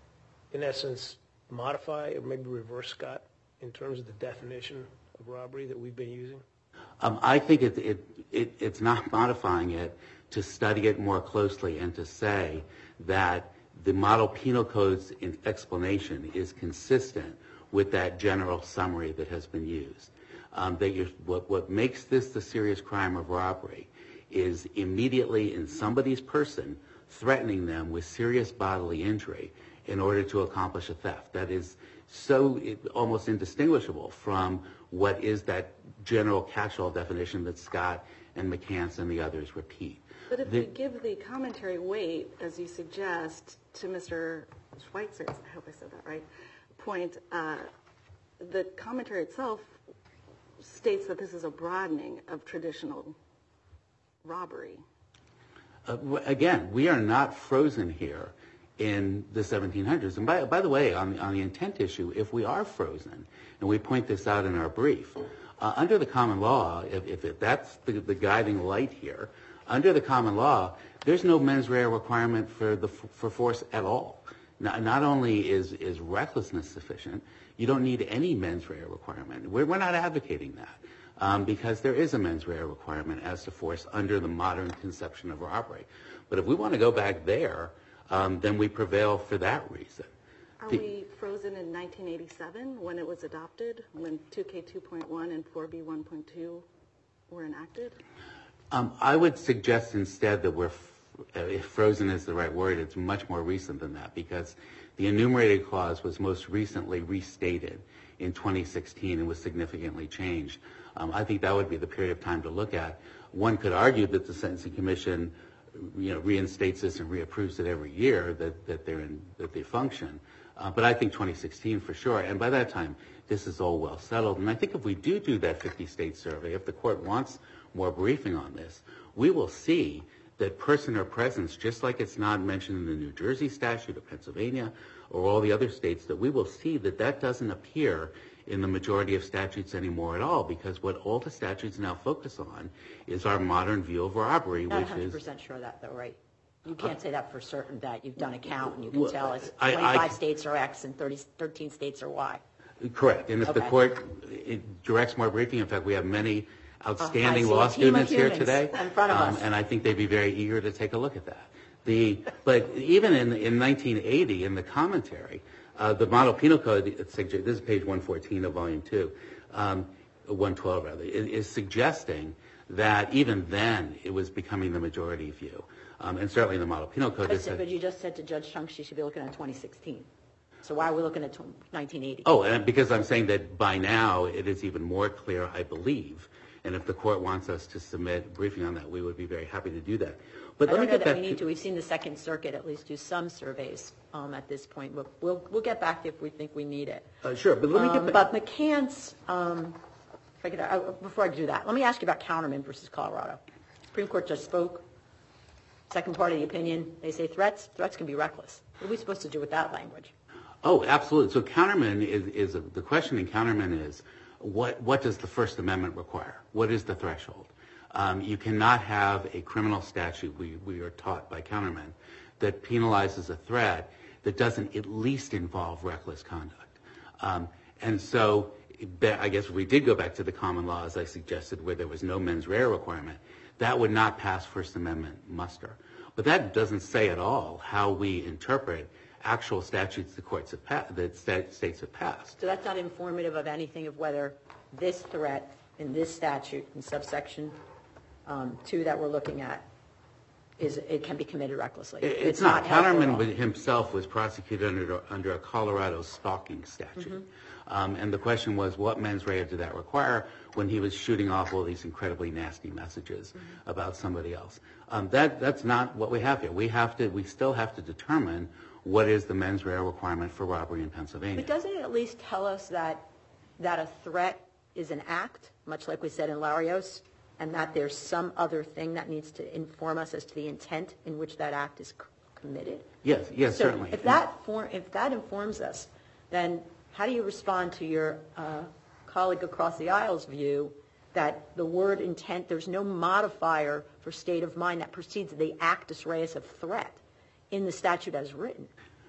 in essence, modify or maybe reverse Scott in terms of the definition of robbery that we've been using? Um, I think it, it, it, it's not modifying it to study it more closely and to say that the Model Penal Code's explanation is consistent with that general summary that has been used. Um, that you're, what, what makes this the serious crime of robbery is immediately in somebody's person threatening them with serious bodily injury in order to accomplish a theft. That is so it, almost indistinguishable from what is that general catch-all definition that Scott and McCants and the others repeat. But if we give the commentary weight, as you suggest, to Mister Schweitzer's, I hope I said that right, point, uh, the commentary itself states that this is a broadening of traditional robbery. Uh, again, we are not frozen here in the seventeen hundreds. And by, by the way, on the, on the intent issue, if we are frozen, and we point this out in our brief, uh, under the common law, if, if it, that's the, the guiding light here, under the common law, there's no mens rea requirement for the for force at all. Not, not only is, is recklessness sufficient, you don't need any mens rea requirement. We're, we're not advocating that. Um, because there is a mens rea requirement as to force under the modern conception of robbery. But if we want to go back there, um, then we prevail for that reason. Are the, we frozen in nineteen eighty-seven when it was adopted, when two K two point one and four B one point two were enacted? Um, I would suggest instead that we're, f- if frozen is the right word, it's much more recent than that, because the enumerated clause was most recently restated in twenty sixteen and was significantly changed. Um, I think that would be the period of time to look at. One could argue that the Sentencing Commission, you know, reinstates this and reapproves it every year that, that they're in, that they function. Uh, but I think twenty sixteen for sure. And by that time, this is all well settled. And I think if we do do that fifty-state survey, if the court wants more briefing on this, we will see that person or presence, just like it's not mentioned in the New Jersey statute or Pennsylvania or all the other states, that we will see that that doesn't appear in the majority of statutes anymore at all, because what all the statutes now focus on is our modern view of robbery, Not which one hundred is... percent sure of that, though, right? You can't say that for certain, that you've done a count and you can Well, tell us I- I- twenty-five states are X and thirty, thirteen states are Y. Correct. And if the Okay. court it directs more briefing, in fact, we have many outstanding I see a law team of students here humans today. in front of um, us. And I think they'd be very eager to take a look at that. The, but even in, in nineteen eighty, in the commentary, uh, the Model Penal Code, it suggests, this is page one fourteen of volume two, um, one twelve rather, is, is suggesting that even then it was becoming the majority view. Um, and certainly the Model Penal Code But, is... but you just said to Judge Chung she should be looking at twenty sixteen. So why are we looking at nineteen eighty? Oh, and because I'm saying that by now it is even more clear, I believe, and if the court wants us to submit a briefing on that, we would be very happy to do that. But I let don't me know get that back we need to. We've seen the Second Circuit at least do some surveys um, at this point. We'll, we'll we'll get back if we think we need it. Uh, sure, but let me Um, get back. but McCann's, um, if I could, uh, before I do that, let me ask you about Counterman versus Colorado. Supreme Court just spoke. Second part of the opinion, they say threats. Threats can be reckless. What are we supposed to do with that language? Oh, absolutely. So Counterman is, is a, the question in Counterman is, what, what does the First Amendment require? What is the threshold? Um, you cannot have a criminal statute, we, we are taught by Counterman, that penalizes a threat that doesn't at least involve reckless conduct. Um, and so I guess we did go back to the common law, as I suggested, where there was no mens rea requirement. That would not pass First Amendment muster. But that doesn't say at all how we interpret actual statutes the courts have passed, that states have passed. So that's not informative of anything of whether this threat in this statute in subsection um, two that we're looking at is it can be committed recklessly. It, it's, it's not. not Counterman himself was prosecuted under under a Colorado stalking statute, mm-hmm. um, and the question was, what mens rea did that require when he was shooting off all these incredibly nasty messages mm-hmm. about somebody else? Um, that that's not what we have here. We have to. We still have to determine what is the mens rea requirement for robbery in Pennsylvania. But doesn't it at least tell us that that a threat is an act, much like we said in Larios, and that there's some other thing that needs to inform us as to the intent in which that act is c- committed? Yes, yes, so certainly. If that, for, if that informs us, then how do you respond to your uh, colleague across the aisle's view that the word intent, there's no modifier for state of mind that precedes the actus reus of threat in the statute as written?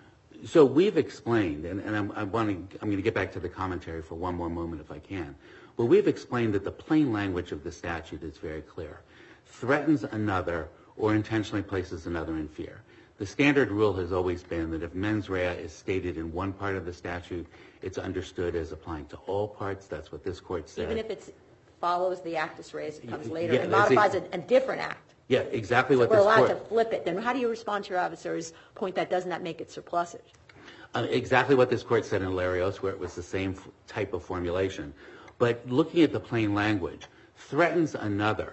So we've explained, and, and I'm, I'm, wanting, I'm going to get back to the commentary for one more moment if I can, but we've explained that the plain language of the statute is very clear. Threatens another or intentionally places another in fear. The standard rule has always been that if mens rea is stated in one part of the statute, it's understood as applying to all parts. That's what this court said. Even if it follows the actus reus, it comes later, Yeah, and modifies a, a, a different act. Yeah, exactly what We're this allowed court... to flip it. Then how do you respond to your adversary's point that doesn't that make it surplusage? Uh, exactly what this court said in Larios, where it was the same f- type of formulation. But looking at the plain language, threatens another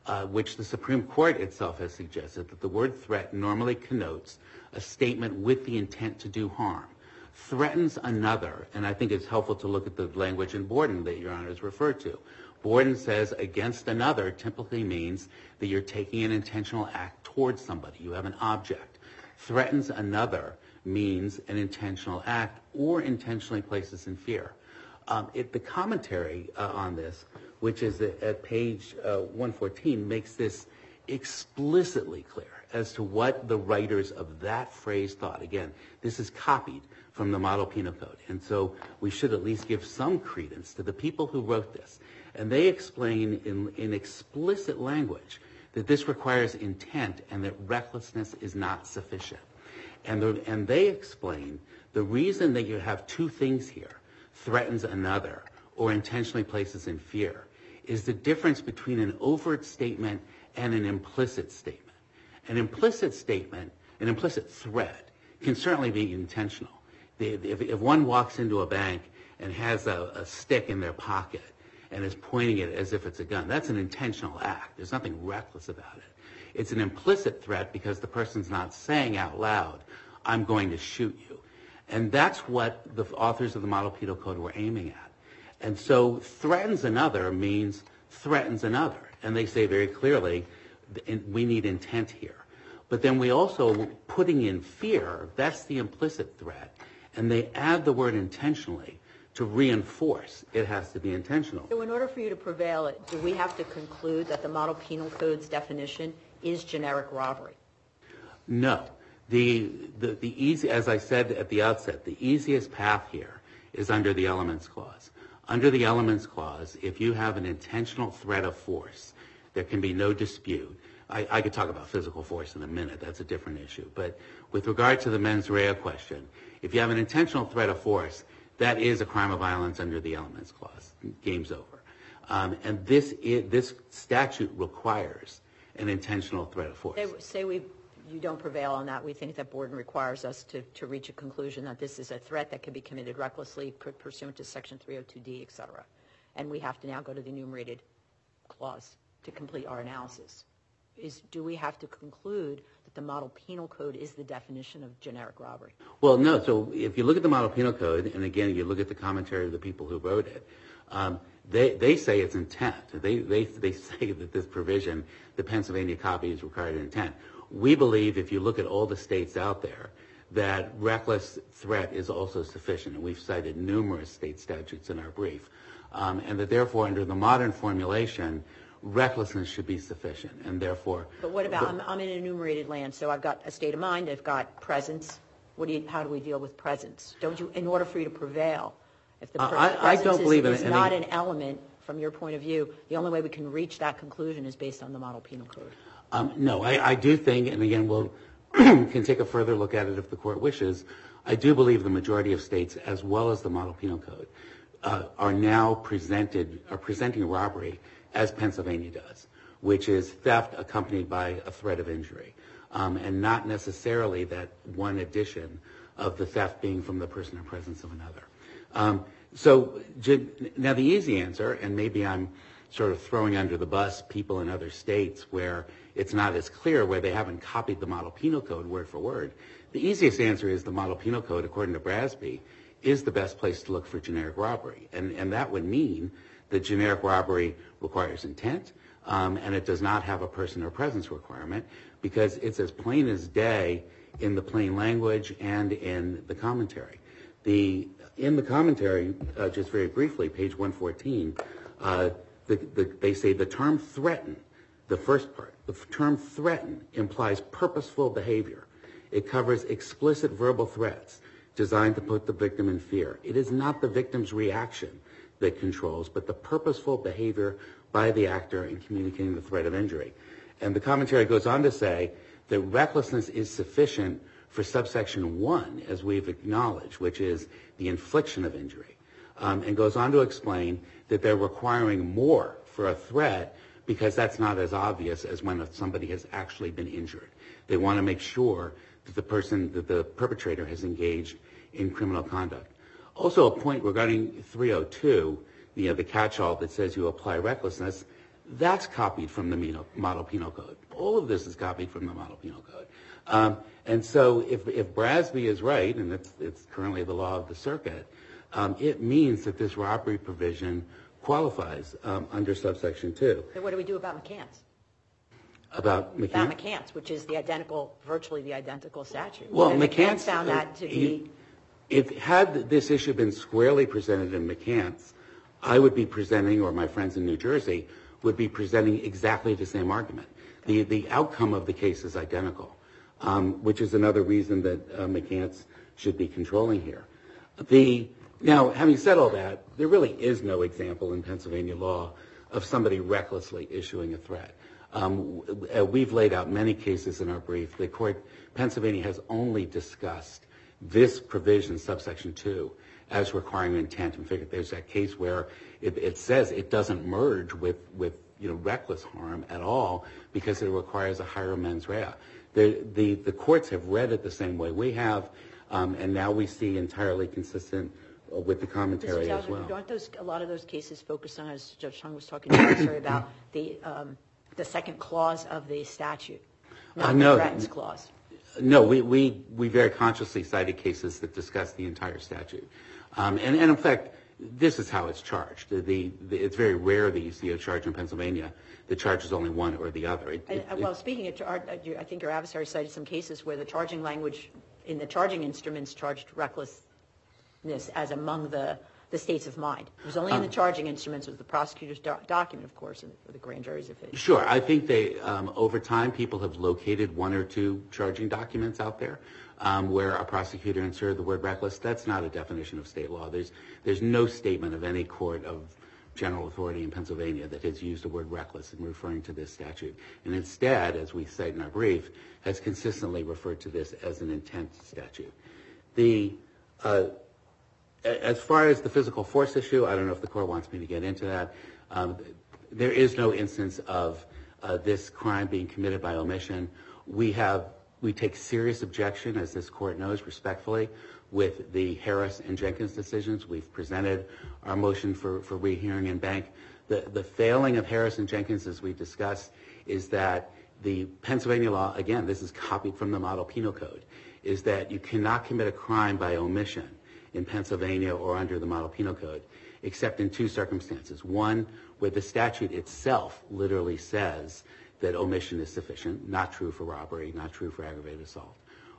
uh, which the Supreme Court itself has suggested that the word threat normally connotes a statement with the intent to do harm. Threatens another, and I think it's helpful to look at the language in Borden that Your Honor has referred to. Borden says against another typically means that you're taking an intentional act towards somebody. You have an object. Threatens another means an intentional act or intentionally places in fear. Um, it, the commentary uh, on this, which is at, at page uh, one fourteen, makes this explicitly clear as to what the writers of that phrase thought. Again, this is copied from the Model Penal Code, and so we should at least give some credence to the people who wrote this. And they explain in, in explicit language that this requires intent and that recklessness is not sufficient. And, the, and they explain the reason that you have two things here, threatens another or intentionally places in fear, is the difference between an overt statement and an implicit statement. An implicit statement, an implicit threat, can certainly be intentional. If, if one walks into a bank and has a, a stick in their pocket and is pointing it as if it's a gun, that's an intentional act. There's nothing reckless about it. It's an implicit threat because the person's not saying out loud, I'm going to shoot you. And that's what the authors of the Model Penal Code were aiming at. And so threatens another means threatens another. And they say very clearly, we need intent here. But then we also, putting in fear, that's the implicit threat. And they add the word intentionally to reinforce it has to be intentional. So in order for you to prevail, do we have to conclude that the Model Penal Code's definition is generic robbery? No. The, the, the easy, as I said at the outset, the easiest path here is under the Elements Clause. Under the Elements Clause, if you have an intentional threat of force, there can be no dispute. I, I could talk about physical force in a minute. That's a different issue. But with regard to the mens rea question, if you have an intentional threat of force, that is a crime of violence under the Elements Clause. Game's over. Um, and this is, this statute requires an intentional threat of force. Say, say we you don't prevail on that. We think that Borden requires us to, to reach a conclusion that this is a threat that can be committed recklessly pursuant to Section three oh two D, et cetera. And we have to now go to the enumerated clause to complete our analysis. Is, do we have to conclude that the Model Penal Code is the definition of generic robbery? Well, no. So if you look at the Model Penal Code, and again, you look at the commentary of the people who wrote it, um, they, they say it's intent. They, they, they say that this provision, the Pennsylvania copy, is required intent. We believe, if you look at all the states out there, that reckless threat is also sufficient. And we've cited numerous state statutes in our brief. Um, and that therefore, under the modern formulation, recklessness should be sufficient, and therefore. But what about, I'm, I'm in enumerated land, so I've got a state of mind, I've got presence. What do you, how do we deal with presence? Don't you, in order for you to prevail, if the Uh, pre- I- I presence don't is, believe in is any- not an element from your point of view, the only way we can reach that conclusion is based on the Model Penal Code. Um, no, I, I do think, and again, we'll can take a further look at it if the court wishes. I do believe the majority of states, as well as the Model Penal Code, uh, are now presented are presenting robbery as Pennsylvania does, which is theft accompanied by a threat of injury, um, and not necessarily that one addition of the theft being from the person or presence of another. Um, so now the easy answer, and maybe I'm sort of throwing under the bus people in other states where it's not as clear, where they haven't copied the Model Penal Code word for word. The easiest answer is the Model Penal Code, according to Brasby, is the best place to look for generic robbery. And, and that would mean that generic robbery requires intent, um, and it does not have a person or presence requirement, because it's as plain as day in the plain language and in the commentary. The, in the commentary, uh, just very briefly, page one fourteen, uh, the, the, they say the term threaten, the first part, the term threaten implies purposeful behavior. It covers explicit verbal threats designed to put the victim in fear. It is not the victim's reaction that controls, but the purposeful behavior by the actor in communicating the threat of injury. And the commentary goes on to say that recklessness is sufficient for subsection one, as we've acknowledged, which is the infliction of injury, um, and goes on to explain that they're requiring more for a threat because that's not as obvious as when somebody has actually been injured. They want to make sure that the person, that the perpetrator has engaged in criminal conduct. Also, a point regarding three oh two, you know, the catch-all that says you apply recklessness, That's copied from the Model Penal Code. All of this is copied from the Model Penal Code. Um, and so if, if Brasby is right, and it's, it's currently the law of the circuit, um, it means that this robbery provision qualifies um, under subsection two. So what do we do about McCants? About McCants? About McCants, which is the identical, virtually the identical statute. Well, and McCants found that to be... If had this issue been squarely presented in McCants, I would be presenting, or my friends in New Jersey, would be presenting exactly the same argument. The, the outcome of the case is identical, um, which is another reason that uh, McCants should be controlling here. The, now, having said all that, there really is no example in Pennsylvania law of somebody recklessly issuing a threat. Um, we've laid out many cases in our brief. The court, Pennsylvania has only discussed this provision, subsection two, as requiring intent. In fact, there's that case where it, it says it doesn't merge with, with you know, reckless harm at all because it requires a higher mens rea. The, the, the courts have read it the same way we have, um, and now we see entirely consistent with the commentary as well. Aren't those, a lot of those cases focused on, as Judge Chung was talking to about the, um, the second clause of the statute, not uh, no, the threatens clause? No, we, we, we very consciously cited cases that discuss the entire statute. Um, and, and in fact, this is how it's charged. The, the, the, it's very rare that you see a charge in Pennsylvania that charges only one or the other. It, and, it, well, speaking of, I think your adversary cited some cases where the charging language in the charging instruments charged recklessness as among the, the states of mind. It was only in the charging instruments, it was the prosecutor's do- document, of course, and for the grand juries. If it. Sure. I think they, um, over time, people have located one or two charging documents out there um, where a prosecutor inserted the word reckless. That's not a definition of state law. There's, there's no statement of any court of general authority in Pennsylvania that has used the word reckless in referring to this statute. And instead, as we cite in our brief, has consistently referred to this as an intent statute. The, uh, as far as the physical force issue, I don't know if the court wants me to get into that. Um, there is no instance of uh, this crime being committed by omission. We have, we take serious objection, as this court knows, respectfully, with the Harris and Jenkins decisions. We've presented our motion for, for rehearing in bank. The, the failing of Harris and Jenkins, as we discussed, is that the Pennsylvania law, again, this is copied from the Model Penal Code, is that you cannot commit a crime by omission in Pennsylvania or under the Model Penal Code, except in two circumstances. One, where the statute itself literally says that omission is sufficient, not true for robbery, not true for aggravated assault,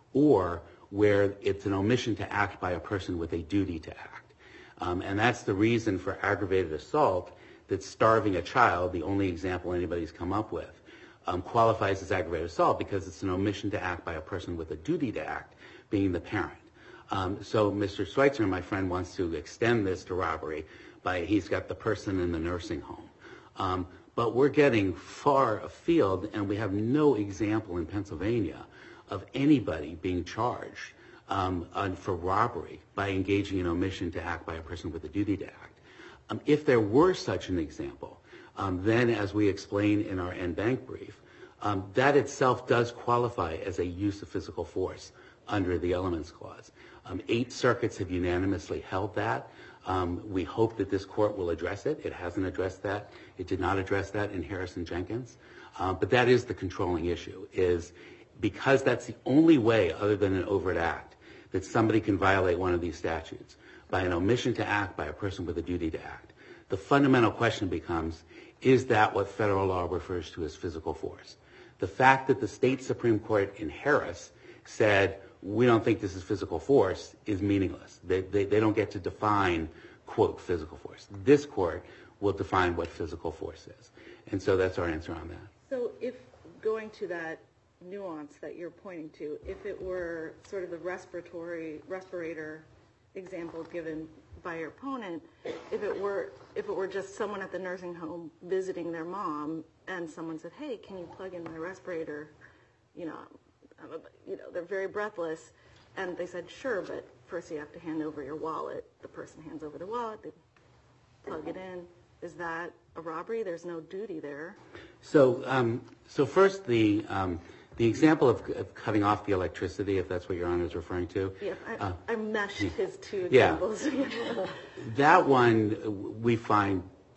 or where it's an omission to act by a person with a duty to act. Um, and that's the reason for aggravated assault that starving a child, the only example anybody's come up with, um, qualifies as aggravated assault because it's an omission to act by a person with a duty to act, being the parent. Um, so Mister Schweitzer, my friend, wants to extend this to robbery by he's got the person in the nursing home. Um, but we're getting far afield, and we have no example in Pennsylvania of anybody being charged um, on, for robbery by engaging in omission to act by a person with a duty to act. Um, if there were such an example, um, then as we explain in our en banc brief, um, that itself does qualify as a use of physical force under the Elements Clause. Um, eight circuits have unanimously held that. Um, we hope that this court will address it. It hasn't addressed that. It did not address that in Harris and Jenkins. Um, but that is the controlling issue, is because that's the only way, other than an overt act, that somebody can violate one of these statutes, by an omission to act by a person with a duty to act. The fundamental question becomes, is that what federal law refers to as physical force? The fact that the state Supreme Court in Harris said, we don't think this is physical force, is meaningless. They, they, they don't get to define, quote, physical force. This court will define what physical force is. And so that's our answer on that. So if going to that nuance that you're pointing to, if it were sort of the respiratory, respirator example given by your opponent, if it were if it were just someone at the nursing home visiting their mom and someone said, hey, can you plug in my respirator? You know, I'm a, you know, they're very breathless. And they said, sure, but first you have to hand over your wallet. The person hands over the wallet, they plug it in. Is that a robbery? There's no duty there. So, um, so first, the um, the example of, of cutting off the electricity, if that's what Your Honor is referring to. Yeah, I, uh, I meshed his two yeah. examples. That one we find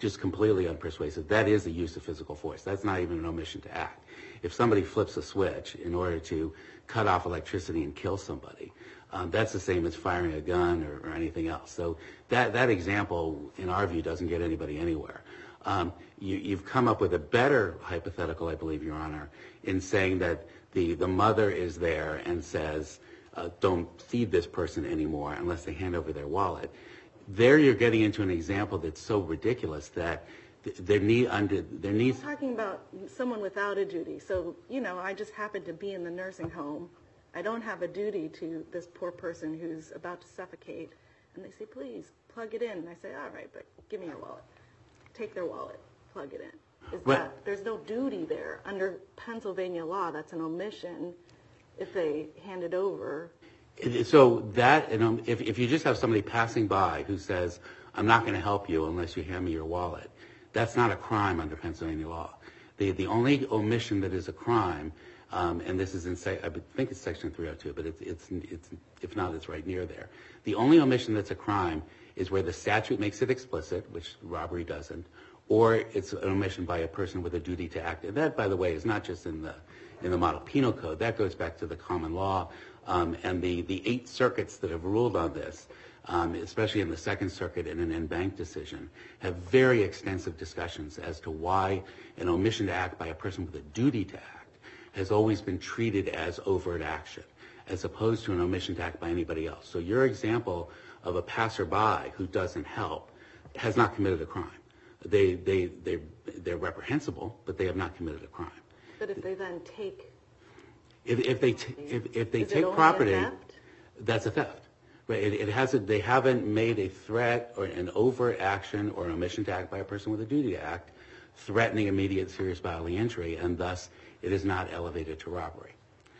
just completely unpersuasive. That is a use of physical force. That's not even an omission to act. If somebody flips a switch in order to cut off electricity and kill somebody, um, that's the same as firing a gun or, or anything else. So that, that example, in our view, doesn't get anybody anywhere. Um, you, you've come up with a better hypothetical, I believe, Your Honor, in saying that the, the mother is there and says, uh, don't feed this person anymore unless they hand over their wallet. There you're getting into an example that's so ridiculous that there need under there needs. I'm talking about someone without a duty. So, you know, I just happen to be in the nursing home. I don't have a duty to this poor person who's about to suffocate. And they say, please, plug it in. And I say, all right, but give me your wallet. Take their wallet, plug it in. Is Well, that, there's no duty there. Under Pennsylvania law, that's an omission if they hand it over. So that, you know, if, if you just have somebody passing by who says, I'm not going to help you unless you hand me your wallet, that's not a crime under Pennsylvania law. The, the only omission that is a crime, um, and this is in, I think it's section three oh two, but it's, it's, it's, if not, it's right near there. The only omission that's a crime is where the statute makes it explicit, which robbery doesn't, or it's an omission by a person with a duty to act. And that, by the way, is not just in the, in the model penal code. That goes back to the common law. Um, and the, the eight circuits that have ruled on this, um, especially in the Second Circuit in an en banc decision, have very extensive discussions as to why an omission to act by a person with a duty to act has always been treated as overt action, as opposed to an omission to act by anybody else. So your example of a passerby who doesn't help has not committed a crime. They, they, they, they're reprehensible, but they have not committed a crime. But if they then take... If, if they t- if, if they Is it take only a property, theft? that's a theft. Right? It, it hasn't. They haven't made a threat or an overt action or an omission to act by a person with a duty to act, threatening immediate serious bodily injury, and thus it is not elevated to robbery.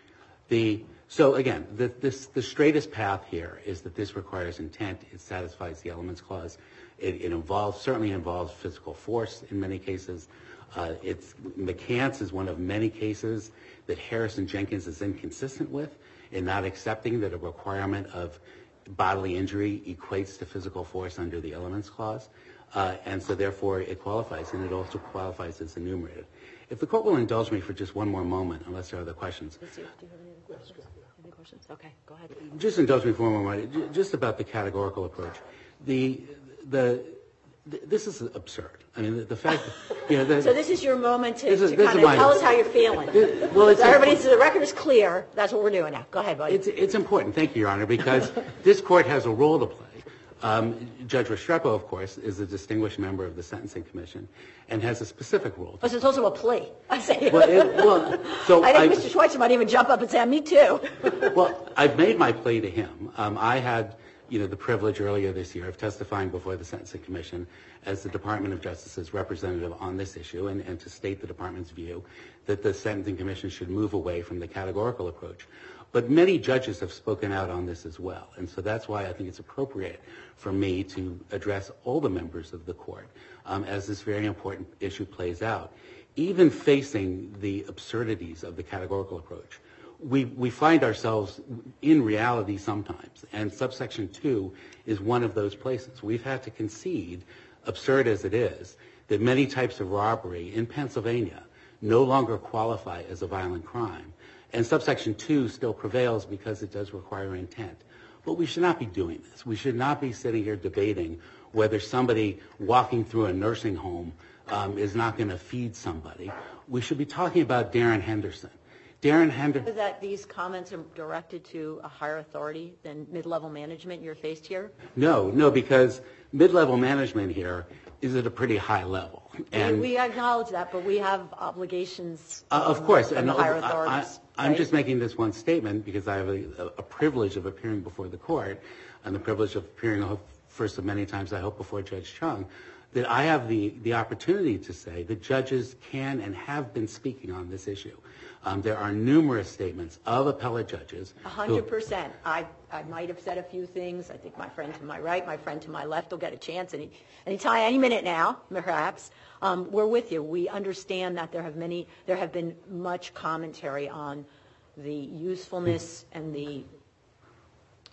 The so again, the, this the straightest path here is that this requires intent. It satisfies the elements clause. It, it involves certainly involves physical force in many cases. Uh, it's McCants is one of many cases that Harrison Jenkins is inconsistent with in not accepting that a requirement of bodily injury equates to physical force under the elements clause, uh, and so therefore it qualifies, and it also qualifies as enumerated. If the court will indulge me for just one more moment, unless there are other questions. Do you have any other questions? Any questions? Okay, go ahead. Just indulge me for one more moment, just about the categorical approach. The the This is absurd. I mean, the, the fact that, you know... The, so this is your moment to, is, to kind of tell us how you're feeling. This, well, it's so everybody, so the record is clear. That's what we're doing now. Go ahead, buddy. It's, it's important, thank you, Your Honor, because this court has a role to play. Um, Judge Restrepo, of course, is a distinguished member of the Sentencing Commission and has a specific role. Oh, so it's also a plea. I say. Well, it, well, so I think I, Mister Schweitzer might even jump up and say, me too. Well, I've made my plea to him. Um, I had... you know, the privilege earlier this year of testifying before the Sentencing Commission as the Department of Justice's representative on this issue and, and to state the Department's view that the Sentencing Commission should move away from the categorical approach. But many judges have spoken out on this as well. And so that's why I think it's appropriate for me to address all the members of the court um, as this very important issue plays out. Even facing the absurdities of the categorical approach, We we find ourselves in reality sometimes, and subsection two is one of those places. We've had to concede, absurd as it is, that many types of robbery in Pennsylvania no longer qualify as a violent crime, and subsection two still prevails because it does require intent. But we should not be doing this. We should not be sitting here debating whether somebody walking through a nursing home um, is not going to feed somebody. We should be talking about Darren Henderson. Darren Henderson. That these comments are directed to a higher authority than mid-level management you're faced here? No, no, because mid-level management here is at a pretty high level. And we, we acknowledge that, but we have obligations uh, of course, from and the higher I, authorities. I, I'm right? just making this one statement because I have a, a privilege of appearing before the court and the privilege of appearing first of many times, I hope, before Judge Chung, that I have the, the opportunity to say that judges can and have been speaking on this issue. Um, there are numerous statements of appellate judges. A hundred percent. I, I might have said a few things. I think my friend to my right, my friend to my left will get a chance any anytime, any minute now, perhaps. Um, we're with you. We understand that there have many, there have been much commentary on the usefulness and the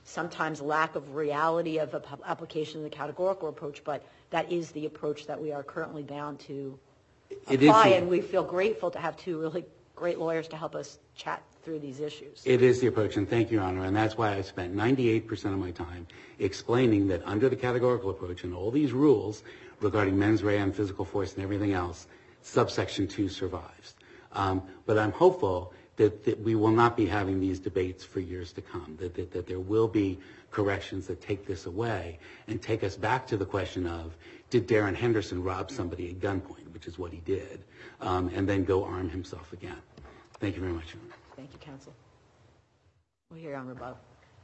sometimes lack of reality of a pu- application of the categorical approach, but that is the approach that we are currently bound to It is apply, the- and we feel grateful to have two really great lawyers to help us chat through these issues. It is the approach, and thank you, Your Honor, and that's why I spent ninety-eight percent of my time explaining that under the categorical approach and all these rules regarding mens rea and physical force and everything else, subsection two survives. Um, but I'm hopeful that, that we will not be having these debates for years to come, that, that, that there will be corrections that take this away and take us back to the question of, did Darren Henderson rob somebody at gunpoint, which is what he did, um, and then go arm himself again. Thank you very much, Your Honor. Thank you, counsel. We'll hear you on rebuttal.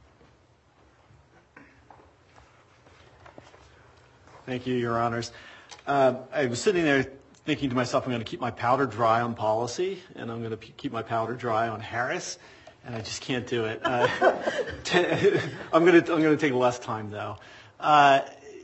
Thank you, Your Honors. Uh, I was sitting there thinking to myself, I'm going to keep my powder dry on policy, and I'm going to p- keep my powder dry on Harris, and I just can't do it. Uh, t- I'm going to I'm going to take less time, though. Uh,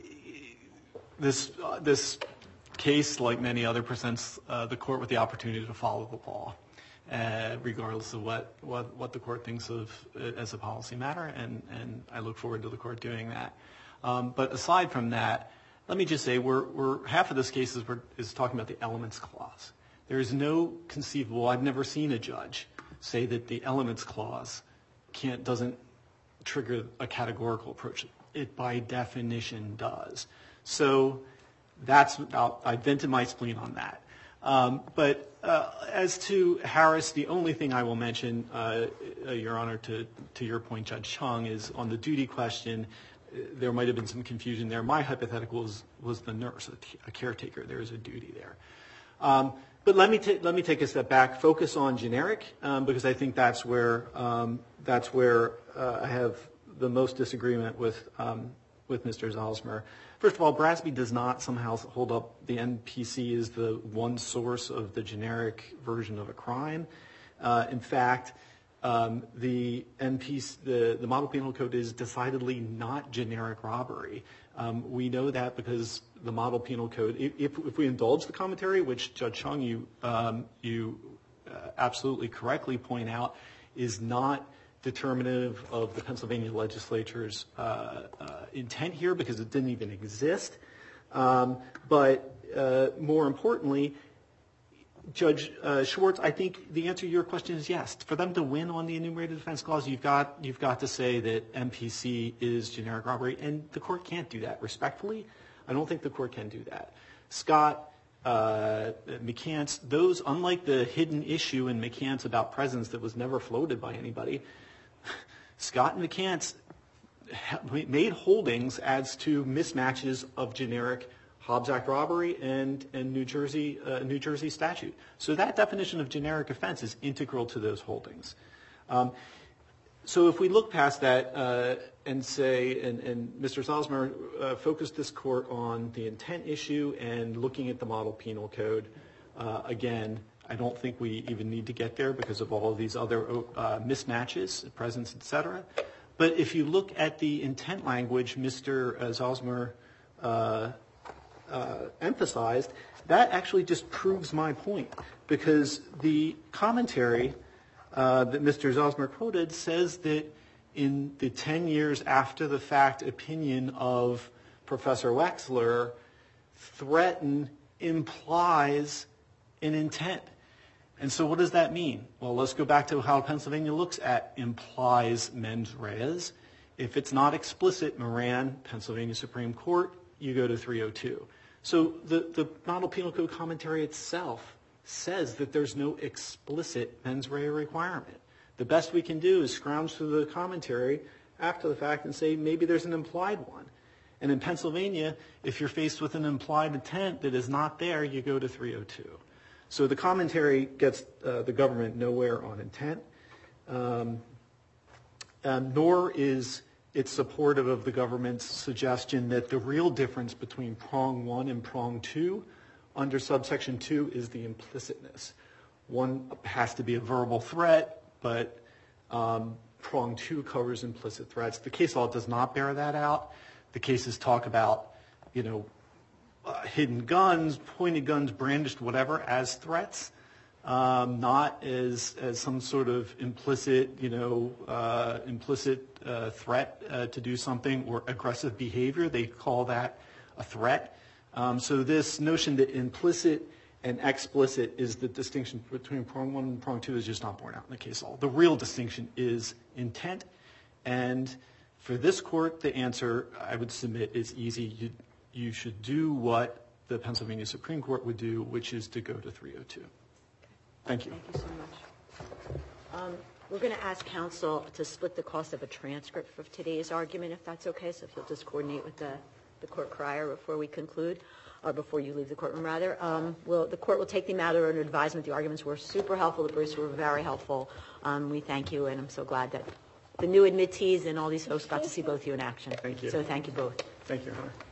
this uh, this case, like many other, presents uh, the court with the opportunity to follow the law, uh, regardless of what, what, what the court thinks of it as a policy matter, and, and I look forward to the court doing that. Um, but aside from that, let me just say, we're, we're half of this case is, we're, is talking about the elements clause. There is no conceivable, I've never seen a judge say that the elements clause can't, doesn't trigger a categorical approach. It by definition does. So that's, I'll, I vented my spleen on that. Um, but uh, as to Harris, the only thing I will mention, uh, uh, Your Honor, to, to your point, Judge Chung, is on the duty question, uh, there might have been some confusion there. My hypothetical was, was the nurse, a, t- a caretaker. There is a duty there. Um, but let me, ta- let me take a step back, focus on generic, um, because I think that's where, um, that's where uh, I have the most disagreement with, um, with Mister Zalzmer. First of all, Brasby does not somehow hold up the N P C as the one source of the generic version of a crime. Uh, in fact, um, the N P C, the, the Model Penal Code is decidedly not generic robbery. Um, we know that because the Model Penal Code, if, if we indulge the commentary, which Judge Chung, you, um, you uh, absolutely correctly point out, is not determinative of the Pennsylvania legislature's uh, uh, intent here because it didn't even exist. Um, but uh, more importantly, Judge uh, Schwartz, I think the answer to your question is yes. For them to win on the enumerated offense clause, you've got you've got to say that N P C is generic robbery, and the court can't do that. Respectfully, I don't think the court can do that. Scott, uh, McCants, those, unlike the hidden issue in McCants about presence that was never floated by anybody, Scott and McCants made holdings as to mismatches of generic Hobbs Act robbery and, and New Jersey uh, New Jersey statute. So that definition of generic offense is integral to those holdings. Um, so if we look past that uh, and say, and, and Mister Zalzmer uh, focused this court on the intent issue and looking at the Model Penal Code, uh, again, I don't think we even need to get there because of all of these other uh, mismatches, presence, et cetera. But if you look at the intent language Mister Zalzmer uh, uh, emphasized, that actually just proves my point because the commentary uh, that Mister Zalzmer quoted says that in the ten years after the fact opinion of Professor Wexler, threaten implies an intent. And so what does that mean? Well, let's go back to how Pennsylvania looks at implies mens res. If it's not explicit, Moran, Pennsylvania Supreme Court, you go to three oh two. So the, the Model Penal Code commentary itself says that there's no explicit mens rea requirement. The best we can do is scrounge through the commentary after the fact and say maybe there's an implied one. And in Pennsylvania, if you're faced with an implied intent that is not there, you go to three oh two. So the commentary gets uh, the government nowhere on intent, um, um, nor is it supportive of the government's suggestion that the real difference between prong one and prong two under subsection two is the implicitness. One has to be a verbal threat, but um, prong two covers implicit threats. The case law does not bear that out. The cases talk about, you know, Uh, hidden guns, pointed guns, brandished, whatever, as threats. um, not as as some sort of implicit, you know, uh, implicit uh, threat uh, to do something or aggressive behavior. They call that a threat. Um, so this notion that implicit and explicit is the distinction between prong one and prong two is just not borne out in the case law. The real distinction is intent, and for this court, the answer I would submit is easy. You, you should do what the Pennsylvania Supreme Court would do, which is to go to three oh two. Thank you. Thank you so much. Um, we're going to ask counsel to split the cost of a transcript for today's argument, if that's okay. So if you'll just coordinate with the, the court crier before we conclude, or before you leave the courtroom, rather. Um, we'll, the court will take the matter under advisement. The arguments were super helpful. The briefs were very helpful. Um, we thank you, and I'm so glad that the new admittees and all these folks got to see both of you in action. Thank you. So thank you both. Thank you, Your Honor.